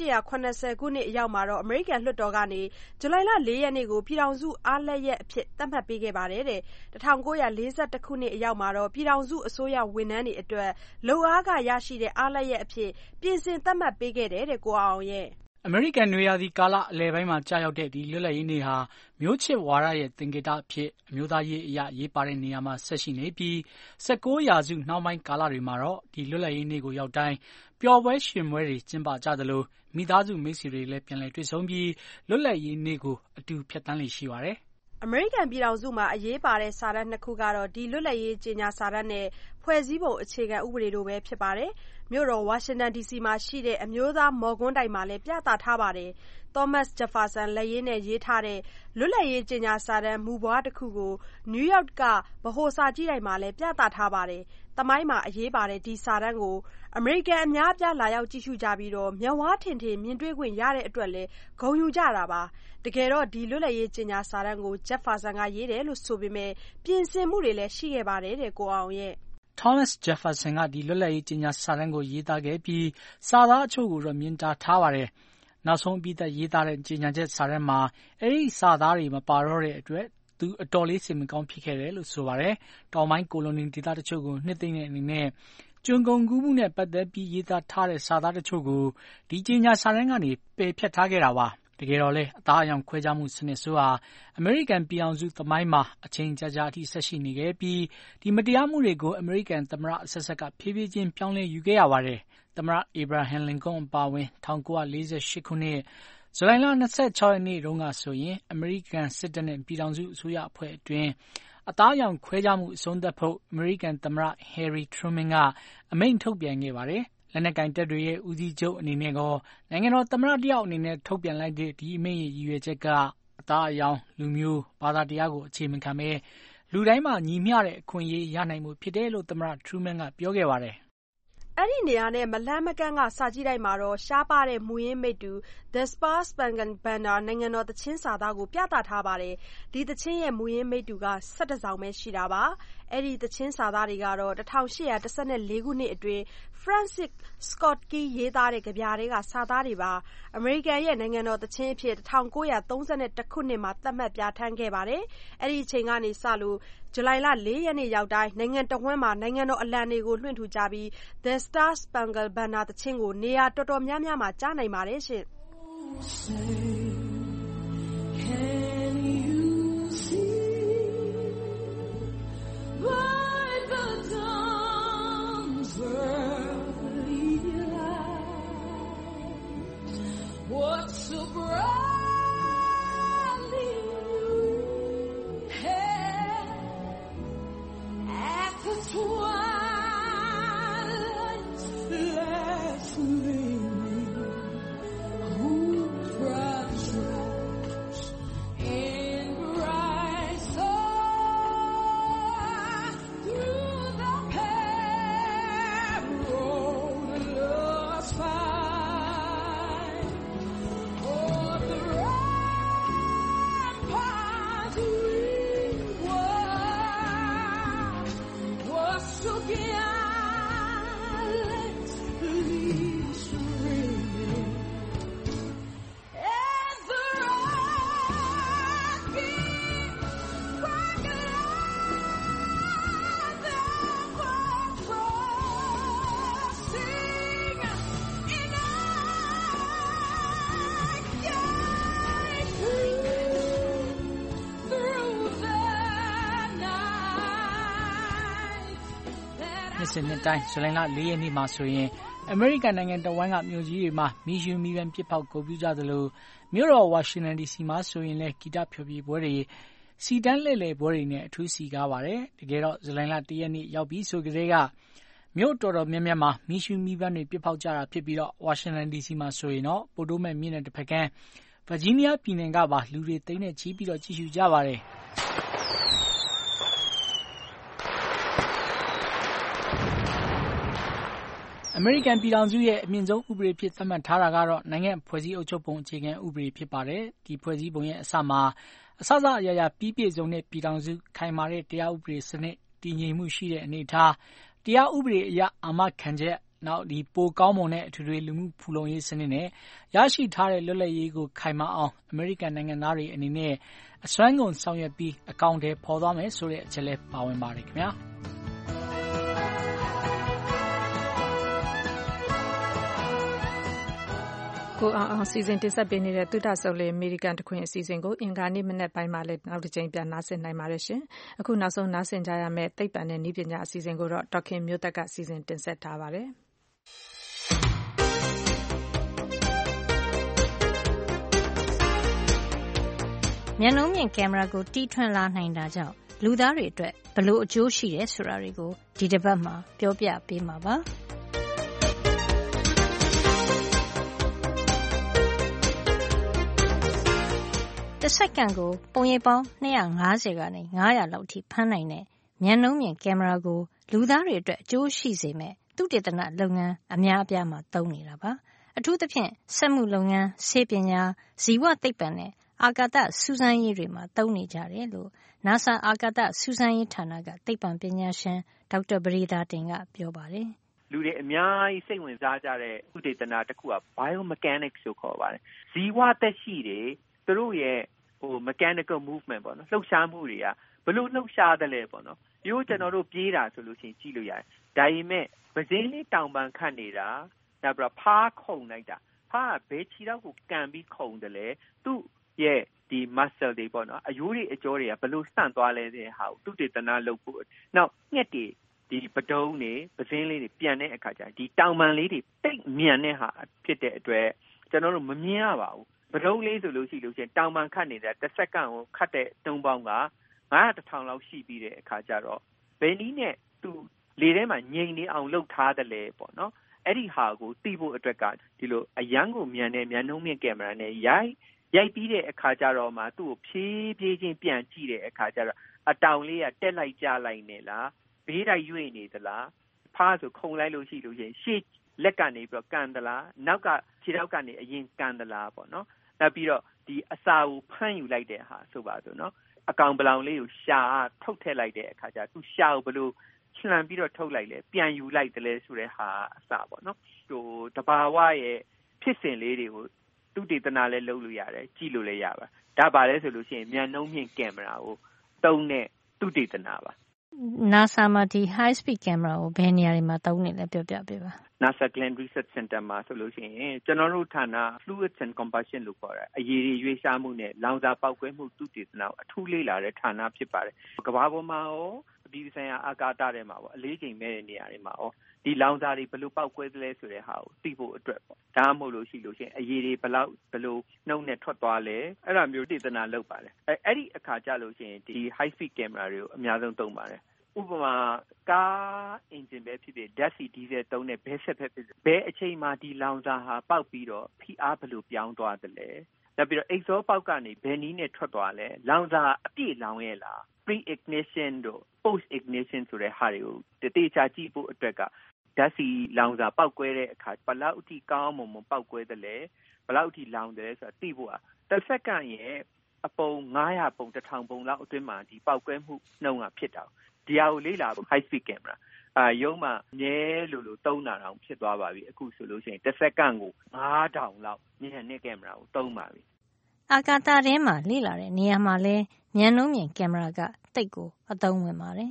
1880ခုနှစ်အရောက်မှာတော့အမေရိကန်လွှတ်တော်ကနေဇူလိုင်လ4ရက်နေ့ကိုပြည်ထောင်စုအားလပ်ရက်အဖြစ်သတ်မှတ်ပေးခဲ့ပါတယ်တဲ့။1941ခုနှစ်အရောက်မှာတော့ပြည်ထောင်စုအစိုးရဝန်ထမ်းတွေအတွက်လုပ်အားခရရှိတဲ့အားလပ်ရက်အဖြစ်ပြင်ဆင်သတ်မှတ်ပေးခဲ့တယ်တဲ့ကိုအောင်ရဲ့အမေရိကန်နွေရာသီကာလအလယ်ပိုင်းမှာကြာရောက်တဲ့ဒီလွတ်လပ်ရေးနေ့ဟာမျိုးချစ်ဝါဒရဲ့သင်္ကေတအဖြစ်အမျိုးသားရေးအရာရေးပါတဲ့နေရာမှာဆက်ရှိနေပြီး19ရာစုနှောင်းပိုင်းကာလတွေမှာတော့ဒီလွတ်လပ်ရေးနေ့ကိုရောက်တိုင်းပျော်ပွဲရွှင်ပွဲတွေကျင်းပကြသလိုမိသားစုမိတ်ဆွေတွေလည်းပြန်လည်တွေ့ဆုံပြီးလွတ်လပ်ရေးနေ့ကိုအတူဖြတ်သန်းလေ့ရှိပါတယ်။အမေရိကန်ပြည်ထောင်စုမှာအရေးပါတဲ့စာတမ်း2ခုကတော့ဒီလွတ်လပ်ရေးကြေညာစာတမ်းနဲ့ဖွဲ့စည်းပုံအခြေခံဥပဒေတို့ပဲဖြစ်ပါတယ်။မြို့တော်ဝါရှင်တန် DC မှာရှိတဲ့အမျိုးသားမော်ကွန်းတိုင်မှာလည်းပြသထားပါတယ်။ Thomas Jefferson လက်ရေးနဲ့ရေးထားတဲ့လွတ်လပ်ရေးကြေညာစာတမ်းမူပွားတစ်ခုကိုနယူးယောက်ကဗဟိုစာကြည့်တိုက်မှာလည်းပြသထားပါတယ်။သမိုင်းမှာအရေးပါတဲ့ဒီစာတမ်းကိုအမေရိကန်အများအပြားလာရောက်ကြည့်ရှုကြပြီးတော့မျက်ဝါးထင်ထင်မြင်တွေ့ခွင့်ရတဲ့အတွက်လည်းဂုဏ်ယူကြတာပါ။တကယ်တော့ဒီလွတ်လပ်ရေးကြေညာစာတမ်းကို Jefferson ကရေးတယ်လို့ဆိုပေမဲ့ပြင်ဆင်မှုတွေလည်းရှိခဲ့ပါတယ်တဲ့ကိုအောင်ရဲ့ Thomas Jefferson ကဒီလွတ်လပ်ရေးကြေညာစာတမ်းကိုရေးသားခဲ့ပြီးစာသားအချို့ကိုတော့မြင်တာထားပါတယ်။နောက်ဆုံးအပြီးသက်ရေးသားတဲ့ကြေညာချက်စာတမ်းမှာအဲ့ဒီစာသားတွေမပါတော့တဲ့အတွက်သူအတော်လေးစိတ်မကောင်းဖြစ်ခဲ့တယ်လို့ဆိုပါတယ်။တောင်ပိုင်းကိုလိုနီဒေသတချို့ကိုနှစ်သိမ့်တဲ့အနေနဲ့ကျွန်းကုန်ကူးမှုနဲ့ပတ်သက်ပြီးရေးသားထားတဲ့စာသားတချို့ကိုဒီကြေညာစာတမ်းကနေပယ်ဖျက်ထားခဲ့တာပါ။တကယ်တော့လေအသားအရောင်ခွဲခြားမှုစနစ်ဆိုဟာအမေရိကန်ပြည်အောင်စုသမိုင်းမှာအချိန်ကြာကြာအထိဆက်ရှိနေခဲ့ပြီးဒီမတရားမှုတွေကိုအမေရိကန်သမ္မတအဆက်ဆက်ကဖြည်းဖြည်းချင်းပြောင်းလဲယူခဲ့ရပါတယ်။သမ္မတအေဗရာဟမ်လင်ကွန်းအပါအဝင်1948ခုနှစ်ဇူလိုင်လ26ရက်နေ့တုန်းကဆိုရင်အမေရိကန်စစ်တပ်နဲ့ပြည်ထောင်စုအစိုးရအဖွဲ့အတွင်းအသားအရောင်ခွဲခြားမှုအဆုံးသတ်ဖို့အမေရိကန်သမ္မတဟယ်ရီထရူမန်ကအမိန့်ထုတ်ပြန်ခဲ့ပါတယ်။လက်နက်ကင်တပ်တွေရဲ့ဦးစီးချုပ်အနေနဲ့ကောနိုင်ငံတော်သမ္မတတယောက်အနေနဲ့ထုတ်ပြန်လိုက်တဲ့ဒီအမိန့်ရဲ့ရည်ရွယ်ချက်ကအသားအရောင်လူမျိုးဘာသာတရားကိုအခြေမခံဘဲလူတိုင်းမှာညီမျှတဲ့အခွင့်အရေးရနိုင်မှုဖြစ်တယ်လို့သမ္မတထရူမန်ကပြောခဲ့ပါတယ်။အဲ့ဒီနေရာနဲ့မလှမ်းမကမ်းကစာကြည့်တိုက်မှာတော့ရှားပါတဲ့မူရင်းမိတ္တူ The Star-Spangled Banner နိုင်ငံတော်သီချင်းစာသားကိုပြသထားပါတယ်။ဒီသီချင်းရဲ့မူရင်းမိတ္တူက17စောင်ပဲရှိတာပါ။အဲ့ဒီသီချင်းစာသားတွေကတော့1814ခုနှစ်အတွင်း Francis Scott Key ရေးသားတဲ့ကဗျာတွေကစာသားတွေပါ။အမေရိကန်ရဲ့နိုင်ငံတော်သီချင်းအဖြစ်1931ခုနှစ်မှာသတ်မှတ်ပြဋ္ဌာန်းခဲ့ပါတယ်။အဲ့ဒီအချိန်ကနေစလို့ဇူလိုင်လ4ရက်နေ့ရောက်တိုင်းနိုင်ငံတော်ဝန်းမှာနိုင်ငံတော်အလံတွေကိုလွှင့်ထူကြပြီး The Star-Spangled Banner သီချင်းကိုနေရာတော်တော်များများမှာကြားနိုင်ပါတယ်ရှင်။ Can you see by the dawn's early light what so brightly you had at the twilight's last gleaming, whose bright stripes in bright sun through the perilous fight o'er the ramparts we was so gallantly streaming as the rocket crossing in through the night. နှစ်စဉ်နှစ်တိုင်းဇူလိုင်လ4ရက်နေ့မှာဆိုရင်အမေရိကန်နိုင်ငံတဝန်းကမြို့ကြီးတွေမှာမီးရှူးမီးပန်းပစ်ဖောက်ဂုဏ်ပြုကြသလိုမြို့တော်ဝါရှင်တန် DC မှာဆိုရင်လည်းဂီတဖျော်ဖြေပွဲတွေစီတန်းလှည့်လည်ပွဲတွေနဲ့အထူးစီကားပါတယ်။တကယ်တော့ဇူလိုင်လ1ရက်နေ့ရောက်ပြီးဆိုကြတဲ့ကမြို့တော်တော်များများမှာမီးရှူးမီးပန်းတွေပြစ်ဖောက်ကြတာဖြစ်ပြီးဝါရှင်တန်ဒီစီမှာဆိုရင်တော့ပိုတိုးမဲ့မြစ်နယ်တစ်ဖက်ကမ်းဗာဂျီးနီးယားပြည်နယ်ကပါလူတွေသိန်းနဲ့ချီပြီးကြည့်ရှုကြပါတယ်။အမေရိကန်ပြည်ထောင်စုရဲ့အမြင့်ဆုံးဥပဒေဖြစ်သတ်မှတ်ထားတာကတော့နိုင်ငံဖွဲ့စည်းအုပ်ချုပ်ပုံအခြေခံဥပဒေဖြစ်ပါတယ်။ဒီဖွဲ့စည်းပုံရဲ့အစမှာအစအရာရာပြီးပြည့်စုံတဲ့ပြည်ထောင်စုခိုင်မာတဲ့တရားဥပဒေစနစ်တည်ငြိမ်မှုရှိတဲ့အနေအထားတရားဥပဒေအရအာမခံချက်နောက်ပိုကောင်းမွန်တဲ့အထွေထွေလူမှုဖူလုံရေးစနစ်နဲ့ရရှိထားတဲ့လွတ်လပ်ရေးကိုခိုင်မာအောင်အမေရိကန်နိုင်ငံသားတွေအနေနဲ့အစွမ်းကုန်ဆောင်ရွက်ပြီးအကောင့်ထဲပေါ်သွားမယ်ဆိုတဲ့အချက်လည်းပါဝင်ပါတယ်ခင်ဗျာ။ကိုအောင်စီစဉ်တင်ဆက်ပေးနေတဲ့သုဒဆုပ်လေးအမေရိကန်တခွင်အစီအစဉ်ကိုအင်္ဂါနေ့မနက်ပိုင်းမှာလည်းနောက်တစ်ကြိမ်ပြန်နားဆင်နိုင်ပါတယ်ရှင်။အခုနောက်ဆုံးနားဆင်ကြရမယ့်သိပ္ပံနဲ့နည်းပညာအစီအစဉ်ကိုတော့ဒေါက်ခင်မျိုးသက်ကစီစဉ်တင်ဆက်ထားပါတယ်။မျက်နှာမြင့်ကင်မရာကိုတီးထွင်လာနိုင်တာကြောင့်လူသားတွေအတွက်ဘလို့အကျိုးရှိတယ်ဆိုတာတွေကိုဒီတစ်ပတ်မှာပြောပြပေးမှာပါ။တစ်စက္ကန့်ကိုပုံရိပ်ပေါင်း250ကနေ900လောက်ထိဖမ်းနိုင်တဲ့မျက်နှာမြင့်ကင်မရာကိုလူသားတွေအတွက်အကျိုးရှိစေမဲ့သုတေသနလုပ်ငန်းအများအပြားမှာသုံးနေတာပါအထူးသဖြင့်စက်မှုလုပ်ငန်းဆေးပညာဇီဝသိပ္ပံနဲ့အာကာသစူးစမ်းရေးတွေမှာသုံးနေကြတယ်လို့ NASA အာကာသစူးစမ်းရေးဌာနကသိပ္ပံပညာရှင်ဒေါက်တာပရိသာတင်ကပြောပါတယ်လူတွေအများကြီးစိတ်ဝင်စားကြတဲ့သုတေသနတစ်ခုက biomechanics လို့ခေါ်ပါတယ်ဇီဝသက်ရှိတွေသူတို့ရဲ့mechanical movement ပေါ့နော်လှုပ်ရှားမှုတွေကဘလို့လှုပ်ရှားတယ်လဲပေါ့နော်ဒီကိုကျွန်တော်တို့ပြေးတာဆိုလို့ရှိရင်ကြည့်လို့ရတယ်ဒါပေမဲ့ပဇင်းလေးတောင်ပန်ခတ်နေတာနောက်ပြီးတော့ဖားခုန်လိုက်တာဖားကဘယ်ခြေထောက်ကိုကန်ပြီးခုန်တယ်လဲသူ့ရဲ့ဒီ muscle တွေပေါ့နော်အရိုးတွေအကြောတွေကဘလို့ဆန့်သွားလဲတဲ့ဟာကိုသုတေသနလုပ်ဖို့နောက်ငှက်တွေဒီပတုံးတွေပဇင်းလေးတွေပြန်တဲ့အခါကျဒီတောင်ပန်လေးတွေတိတ်မြန်တဲ့ဟာဖြစ်တဲ့အတွက်ကျွန်တော်တို့မမြင်ရပါဘူးပတုံးလေးဆိုလို့ရှိရင်တောင်ပန်ခတ်နေတဲ့တစ်စက္ကန့်ကိုခတ်တဲ့တုံးပေါင်းက900-1000လောက်ရှိပြီးတဲ့အခါကျတော့ဘယ်နည်းနဲ့သူလေထဲမှာငြိမ်နေအောင်လှုပ်ထားတယ်လေပေါ့နော်အဲ့ဒီဟာကိုသိဖို့အတွက်ကဒီလိုအရန်ကိုမြန်တဲ့မြန်နှုန်းမြင့်ကင်မရာနဲ့ရိုက်ပြီးတဲ့အခါကျတော့မှသူ့ကိုဖြည်းဖြည်းချင်းပြန်ကြည့်တဲ့အခါကျတော့အတောင်လေးကတက်လိုက်ကျလိုက်နေလားဘေးတိုက်ရွေ့နေသလားဖားဆိုခုန်လိုက်လို့ရှိရင်ရှေ့လက်ကနေပြီးတော့ကန်သလားနောက်ကခြေထောက်ကနေအရင်ကန်သလားပေါ့နော်နောက်ပြီးတော့ဒီအစာကိုဖမ်းယူလိုက်တဲ့ဟာဆိုပါစို့နော်အကောင်ပလောင်လေးကိုရှာထုတ်ထည့်လိုက်တဲ့အခါကျသူရှာကိုဘလို့လှန်ပြီးတော့ထုတ်လိုက်လဲပြန်ယူလိုက်တယ်လဲဆိုတဲ့ဟာအစာပေါ့နော်တဘာဝရဲ့ဖြစ်စဉ်လေးတွေကိုသုတေသနလည်းလုပ်လို့ရတယ်ကြည့်လို့လည်းရပါဒါပါလဲဆိုလို့ရှိရင်မြန်နှုန်းမြင့်ကင်မရာကိုသုံးတဲ့သုတေသနပါ NASA မှာဒီ high speed camera ကိုဘယ်နေရာတွေမှာသုံးနေလဲပြောပြပေးပါ NASA Glenn Research Center မှာဆိုလို့ရှိရင်ကျွန်တော်တို့ဌာန Fluids and Combustion လို့ခေါ်တယ်အရည်တွေရွေးရှားမှုနဲ့လောင်စာပေါက်ကွဲမှုသုတေသနကိုအထူးလေ့လာတဲ့ဌာနဖြစ်ပါတယ်ကမ္ဘာပေါ်မှာရောအပြည်ပြည်ဆိုင်ရာအာကာသထဲမှာပေါ့အလေးချိန်မဲ့တဲ့နေရာတွေမှာရောဒီလောင်စာတွေဘယ်လိုပေါက်ကွဲသလဲဆိုတဲ့ဟာကိုသိဖို့အတွက်ပေါ့ဒါမှမဟုတ်လို့ရှိရင်အရည်တွေဘယ်လိုနှုန်းနဲ့ထွက်သွားလဲအဲ့ဒါမျိုးသုတေသနလုပ်ပါတယ်အဲ့ဒီအခါကျလို့ရှိရင်ဒီ high speed camera တွေကိုအများဆုံးသုံးပါတယ်ဥပမာကားအင်ဂျင်ပဲဖြစ်ဖြစ်ဓာတ်ဆီဒီဇယ်သုံးတဲ့ဘဲဆက်ပဲဖြစ်ဘဲအချိန်မှာဒီလောင်စာဟာပေါက်ပြီးတော့ဖိအားဘယ်လိုပြောင်းသွားသလဲနောက်ပြီးတော့ exhaust ပေါက်ကနေဘယ်နည်းနဲ့ထွက်သွားလဲလောင်စာအပြည့်လောင်ရဲ့လား pre ignition တို့ post ignition ဆိုတဲ့ဟာတွေကိုတေချာကြည့်ဖို့အတွက်ကဓာတ်ဆီလောင်စာပေါက်ကွဲတဲ့အခါဘယ်လောက်အထိကောင်းမွန်ပေါက်ကွဲသလဲဘယ်လောက်အထိလောင်တယ်ဆိုတာသိဖို့တစ်စက္ကန့်ရဲ့အပုံ900ပုံ1000ပုံလောက်အတွင်းမှာဒီပေါက်ကွဲမှုနှုန်းကဖြစ်တာဒီဟာကိုလေ့လာဖို့ high speed camera ရုံးမှာမြဲလို့သုံးတာတောင်ဖြစ်သွားပါပြီအခုဆိုလို့ရှိရင်တစ်စက္ကန့်ကို9000လောက်မြန်တဲ့ကင်မရာကိုသုံးပါပြီအာကာသထဲမှာလေ့လာတဲ့နေရာမှာလဲမြန်နှုန်းမြင့်ကင်မရာကတိတ်ကိုအသုံးဝင်ပါတယ်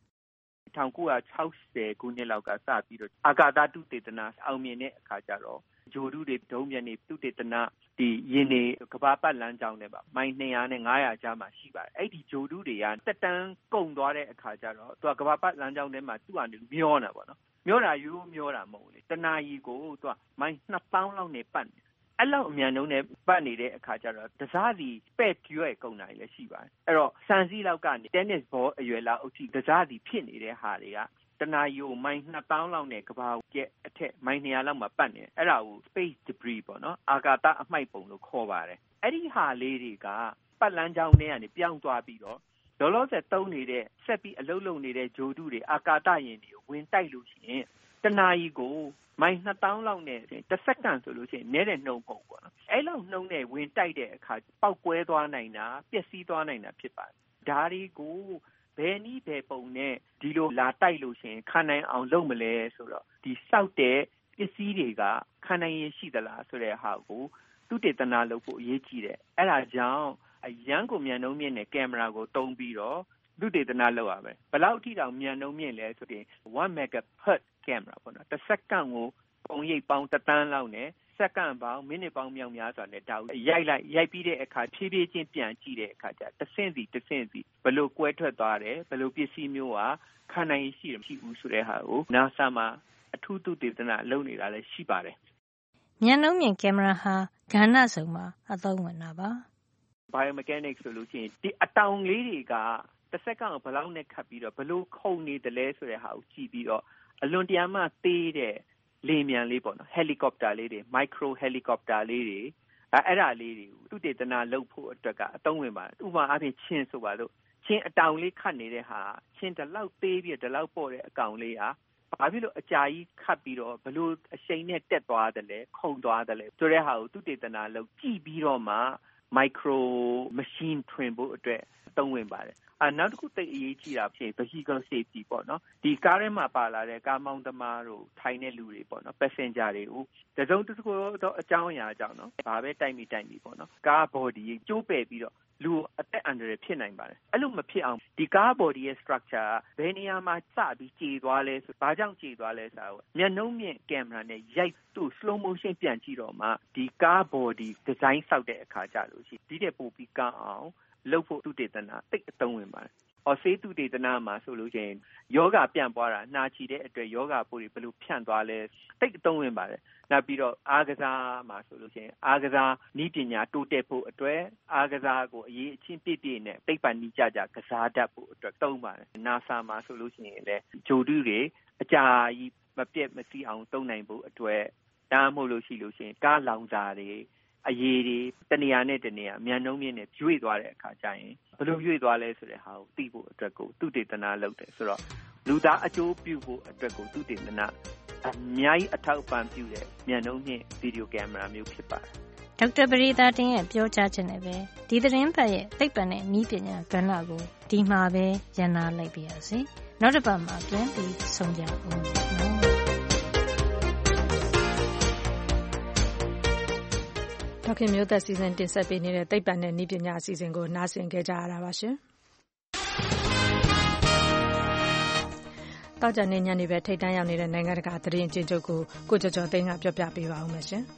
1960ခုနှစ်လောက်ကစပြီးတော့အာကာသသုတေသနအောင်မြင်တဲ့အခါကျတော့ဂျိုဒုတွေဒုံးပြန်တွေသုတေသနဒီယင်းနေကမ္ဘာပတ်လမ်းကြောင်းတွေပါမိုင်200နဲ့900ကြားမှာရှိပါတယ်အဲ့ဒီဂျိုဒုတွေကတက်တန်းကုန်သွားတဲ့အခါကျတော့သူကကမ္ဘာပတ်လမ်းကြောင်းထဲမှာသူ့အနေနဲ့မျောနေတာပေါ့နော်မျောတာရိုးမျောတာမဟုတ်ဘူးလေတနာရီကိုသူကမိုင်2000လောက်နဲ့ပတ်နေအဲ့လောက်အမြန်နှုန်းနဲ့ပတ်နေတဲ့အခါကျတော့တစားစီပဲ့ကျွဲကုန်တာလည်းရှိပါတယ်အဲ့တော့စံစည်းလောက်ကနေ tennis ball အရွယ်လောက်အထိတစားစီဖြစ်နေတဲ့ဟာတွေကတနာရီကိုမိုင်2000လောက်နဲ့ကမ္ဘာကျက်အထက်မိုင်200လောက်မှာပတ်နေအဲ့ဒါကို space debris ပေါ့နော်အာကာသအမှိုက်ပုံလို့ခေါ်ပါတယ်အဲ့ဒီဟာလေးတွေကပတ်လမ်းကြောင်းထဲကနေပြောင်းသွားပြီးတော့လောလောဆယ်သုံးနေတဲ့ဆက်ပြီးအလုပ်လုပ်နေတဲ့ဂျိုတုတွေအာကာသယာဉ်တွေကိုဝင်တိုက်လို့ရှိရင်တနာရီကိုမိုင်2000လောက်နဲ့တစ်စက္ကန့်ဆိုလို့ရှိရင်နည်းတဲ့နှုန်းပုံပေါ့နော်အဲ့လောက်နှုန်းနဲ့ဝင်တိုက်တဲ့အခါပေါက်ကွဲသွားနိုင်တာပျက်စီးသွားနိုင်တာဖြစ်ပါတယ်ဒါတွေကိုဘယ်နည်းဘယ်ပုံနဲ့ဒီလိုလာတိုက်လို့ရှိရင်ခံနိုင်အောင်လုပ်မလဲဆိုတော့ဒီစောက်တဲ့ပစ္စည်းတွေကခံနိုင်ရရှိသလားဆိုတဲ့ဟာကိုသုတေသနလုပ်ဖို့အရေးကြီးတယ်အဲ့ဒါကြောင့်အရန်ကိုမြန်နှုန်းမြင့်တဲ့ကင်မရာကိုတုံးပြီးတော့သုတေသနလုပ်ရမယ်ဘယ်လောက်အထိတောင်မြန်နှုန်းမြင့်လဲဆိုရင်1 megahertz ကင်မရာပေါ့နော်တစ်စက္ကန့်ကိုပုံရိပ်ပေါင်း1 သန်းလောက်နဲ့စက္ကန့်ပေါင်းမိနစ်ပေါင်းမြောက်များစွာနဲ့ဒါကိုရိုက်ပြီးတဲ့အခါဖြည်းဖြည်းချင်းပြန်ကြည့်တဲ့အခါကျတစ်ဆင့်စီဘယ်လိုကွဲထွက်သွားတယ်ဘယ်လိုပစ္စည်းမျိုးဟာခံနိုင်ရှိတယ်မရှိဘူးဆိုတဲ့ဟာကို NASA မှာအထူးသုတေသနလုပ်နေတာလည်းရှိပါတယ်မြန်နှုန်းမြင့်ကင်မရာဟာကဏ္ဍစုံမှာအသုံးဝင်တာပါ biomechanics ဆိုလို့ရှိရင်ဒီအတောင်လေးတွေကတစ်စက္ကန့်ကိုဘယ်လောက်နဲ့ခတ်ပြီးတော့ဘယ်လိုခုန်နေတယ်လဲဆိုတဲ့ဟာကိုကြည့်ပြီးတော့အလွန်တရာမှသေးတဲ့လေမြန်လေးပေါ့နော်ဟယ်လီကော်ပတာလေးတွေမိုက်ခရိုဟယ်လီကော်ပတာလေးတွေအဲ့ဒါလေးတွေကိုသုတေသနလုပ်ဖို့အတွက်ကအသုံးဝင်ပါတယ်ဥပမာအားဖြင့်ချင်းဆိုပါလို့ချင်းအတောင်လေးခတ်နေတဲ့ဟာချင်းဒီလောက်သေးပြီးဒီလောက်ပေါ့တဲ့အကောင်လေးဟာဘာဖြစ်လို့အကြာကြီးခတ်ပြီးတော့ဘလို့အရှိန်နဲ့တက်သွားတယ်လဲခုန်သွားတယ်လဲဆိုတဲ့ဟာကိုသုတေသနလုပ်ကြည့်ပြီးတော့မှမိုက်ခရိုမရှင်းထွင်ဖို့အတွက်သုံးဝင်ပါတယ်နောက်တစ်ခုသိအရေးကြီးတာဖြစ် vehicle safety ပေါ့နော်ဒီကားထဲမှာပါလာတဲ့ကားမောင်းသမားတို့ထိုင်တဲ့လူတွေပေါ့နော် passenger တွေကိုတစုံတစ်ခုတော့အကြောင်းအရာကြောင့်နော်ဘာပဲတိုက်မိပေါ့နော်ကား body ကျိုးပဲ့ပြီးတော့လူအသက်အန္တရာယ်ဖြစ်နိုင်ပါတယ်အဲ့လိုမဖြစ်အောင်ဒီကား body ရဲ့ structure ဘယ်နေရာမှာစပြီးကြေသွားလဲဆိုဘာကြောင့်ကြေသွားလဲဆိုတော့မျက်နှုံးမြင့်ကင်မရာနဲ့ရိုက်သူ့ slow motion ပြန်ကြည့်တော့မှဒီကား body design ဆောက်တဲ့အခါကျလို့ရှိဒီတဲ့ပို့ပြီးကောင်းအောင်လုပ်ဖို့သုတေသနတိတ်အသုံးဝင်ပါတယ်။ဆေးသုတေသနမှာဆိုလို့ရှိရင်ယောဂပြန့်ပွားတာနှာချီတဲ့အတွက်ယောဂပိုးတွေဘယ်လိုဖြန့်သွားလဲတိတ်အသုံးဝင်ပါတယ်။နောက်ပြီးတော့အားကစားမှာဆိုလို့ရှိရင်အားကစားနည်းပညာတိုးတက်ဖို့အတွက်အားကစားကိုအရေးအချင်းပြည့်နဲ့သိပ္ပံနည်းကြကစားတတ်ဖို့အတွက်သုံးပါတယ်။ NASA မှာဆိုလို့ရှိရင်လည်းဂျိုတုတွေအကြာကြီးမပြတ်မစီးအောင်သုံးနိုင်ဖို့အတွက်ဒါမှမဟုတ်လို့ရှိရင်ကားလောင်စာတွေအရေးတွေတနေရာနဲ့တနေရာမြန်နှုန်းမြင့်နဲ့ရွေ့သွားတဲ့အခါကျရင်ဘယ်လိုရွေ့သွားလဲဆိုတဲ့ဟာကိုသိဖို့အတွက်ကိုသုတေသနလုပ်တယ်ဆိုတော့လူသားအကျိုးပြုဖို့အတွက်ကိုသုတေသနအများကြီးအထောက်အပံ့ပြုတဲ့မြန်နှုန်းမြင့်ဗီဒီယိုကင်မရာမျိုးဖြစ်ပါတယ်ဒေါက်တာပရိသတင်ရဲ့ပြောကြားချက်နဲ့ပဲဒီသတင်းပတ်ရဲ့သိပ္ပံနဲ့နည်းပညာကဏ္ဍကိုဒီမှာပဲရန်နာလိုက်ပါရစေနောက်တစ်ပတ်မှာပြန်ပြီးဆုံကြအောင်ဒေါခင်မျိုးသက်စီစဉ်တင်ဆက်ပေးနေတဲ့သိပ္ပံနဲ့နည်းပညာအစီအစဉ်ကိုနားဆင်ခဲ့ကြရတာပါရှင်တောက်ကြနေညနေပဲထိတ်တန်းရောက်နေတဲ့နိုင်ငံတကာသတင်းအကျဉ်းချုပ်ကိုကျော်ကျော်သိန်းကပြောပြပေးပါဦးမယ်ရှင်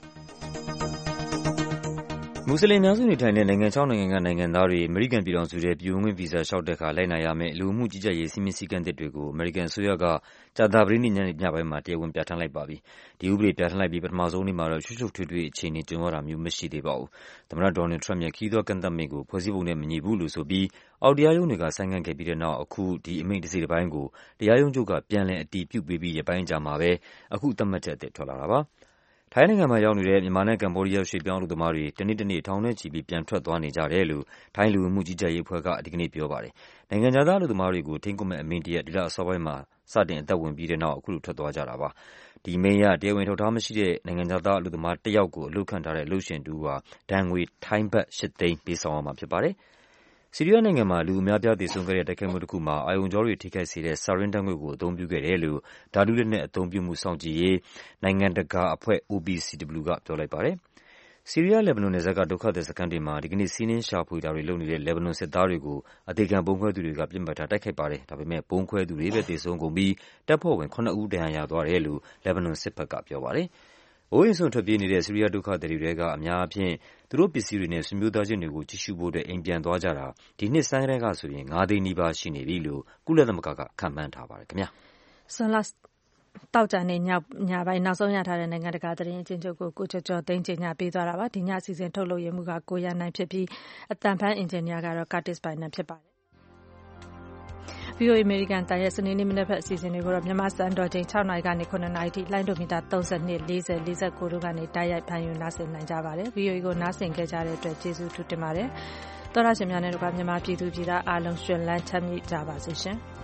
မွတ်စလင်များစုနေထိုင်တဲ့နိုင်ငံ6နိုင်ငံကနိုင်ငံသားတွေအမေရိကန်ပြည်ထောင်စုထဲပြည်ဝင်ခွင့်ဗီဇာလျှောက်တဲ့အခါလိုက်နာရမယ့်လူမှုကြီးကြပ်ရေးစည်းမျဉ်းစည်းကမ်းတွေကိုအမေရိကန်အစိုးရကကြာသပတေးနေ့ညပိုင်းမှာတရားဝင်ပြဋ္ဌာန်းလိုက်ပါပြီ။ဒီဥပဒေပြဋ္ဌာန်းလိုက်ပြီးပထမဆုံးနေ့မှာတော့ရှုပ်ရှုပ်ထွေးထွေးအခြေအနေကြုံရတာမျိုးမရှိသေးပါဘူး။သမ္မတဒေါ်နယ်ထရမ့်ရဲ့ခရီးသွားကန့်သတ်မိန့်ကိုဖွဲ့စည်းပုံနဲ့မညီဘူးလို့ဆိုပြီးအောက်တရားရုံးတွေကဆိုင်းငံ့ခဲ့ပြီးတဲ့နောက်အခုဒီအမိန့်တစ်စိတ်တစ်ပိုင်းကိုတရားရုံးချုပ်ကပြန်လည်အတည်ပြုပေးပြီးရက်ပိုင်းကြာမှာပဲအခုသတ်မှတ်ချက်အသစ်ထွက်လာတာပါ။ထိုင်းနိုင်ငံမှာရောက်နေတဲ့မြန်မာနဲ့ကမ္ဘောဒီးယားရွှေ့ပြောင်းအလုပ်သမားတွေတနေ့ထောင်နဲ့ချီပြီးပြန်ထွက်သွားနေကြတယ်လို့ထိုင်းလူဝင်မှုကြီးကြပ်ရေးအဖွဲ့ကဒီကနေ့ပြောပါတယ်။နိုင်ငံခြားသားအလုပ်သမားတွေကိုထိန်းကွပ်မယ့်အမိန့်တရပ်ဒီလအစောပိုင်းမှာစတင်အသက်ဝင်ပြီးတဲ့နောက်အခုလိုထွက်သွားကြတာပါ။ဒီအမိန့်အရတရားဝင်ထုတ်ထားမရှိတဲ့နိုင်ငံခြားသားအလုပ်သမားတစ်ယောက်ကိုအလုပ်ခန့်ထားတဲ့အလုပ်ရှင်တစ်ဦးဟာဒဏ်ငွေထိုင်းဘတ်8 သိန်းပေးဆောင်ရမှာဖြစ်ပါတယ်။ဆီးရီးယားနိုင်ငံမှာလူအများအပြားသေဆုံးခဲ့တဲ့တိုက်ခိုက်မှုတစ်ခုမှာအာရုံကြောတွေထိခိုက်စေတဲ့ဆာရင်းဓာတ်ငွေ့ကိုအသုံးပြုခဲ့တယ်လို့ဓာတုလက်နက်အသုံးပြုမှုစောင့်ကြည့်ရေးနိုင်ငံတကာအဖွဲ့ OPCW ကပြောလိုက်ပါတယ်။ဆီးရီးယား-လက်ဘနွန်နယ်စပ်ကဒုက္ခသည်စခန်းတွေမှာဒီကနေ့စီးနင်းရှာဖွေတာတွေလုပ်နေတဲ့လက်ဘနွန်စစ်သားတွေကိုအသေခံဗုံးခွဲသူတွေကပစ်မှတ်ထားတိုက်ခိုက်ပါတယ်။ဒါပေမဲ့ဗုံးခွဲသူတွေပဲသေဆုံးကုန်ပြီးတပ်ဖွဲ့ဝင်9 ဦးဒဏ်ရာရသွားတယ်လို့လက်ဘနွန်စစ်ဘက်ကပြောပါတယ်။အိုးအိမ်စွန့်ထွက်ပြေးနေတဲ့ဆီးရီးယားဒုက္ခသည်တွေထဲကအများအားဖြင့်သူတို့ပစ္စည်းတွေနဲ့ဆွေမျိုးသားချင်းတွေကိုကြည့်ရှုဖို့အတွက်အိမ်ပြန်သွားကြတာဒီနှစ်ဆန်းကတည်းကဆိုရင်9 သိန်းနီးပါးရှိနေပြီလို့ကုလသမဂ္ဂကခန့်မှန်းထားပါတယ်ခင်ဗျာ။ဆွန်လတ်တောက်ကြနေညပိုင်းနောက်ဆုံးရထားတဲ့နိုင်ငံတကာသတင်းအကျဉ်းချုပ်ကိုကျော်ကျော်သိန်းကြီးညပေးသွားတာပါ။ဒီညအစီအစဉ်ထုတ်လုပ်ရမှုကကိုရနိုင်ဖြစ်ပြီးအတန်ဖန်အင်ဂျင်နီယာကတော့ Curtis Bynum ဖြစ်ပါတယ်။ VOA အမေရိကန်တိုင်းရဲ့စနေနေ့မနက်ဖက်အစီအစဉ်တွေကိုတော့မြန်မာစံတော်ချိန်6နာရီကနေ9နာရီထိလိုင်းဒိုမီတာ32 40 49တို့ကနေတိုက်ရိုက်ဖန်ယူနားဆင်နိုင်ကြပါတယ်။ VOA ကိုနားဆင်ခဲ့ကြတဲ့အတွက်ကျေးဇူးထူးတင်ပါတယ်။သောရရှင်များနဲ့တို့ကမြန်မာပြည်သူပြည်သားအားလုံးရှင်လန်းချမ်းမြေ့ကြပါစေရှင်။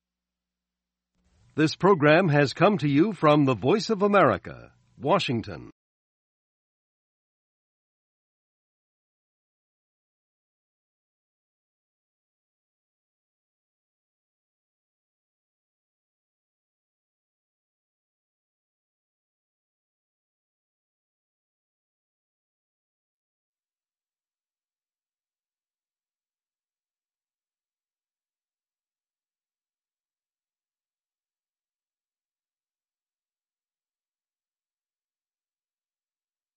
This program has come to you from the Voice of America, Washington.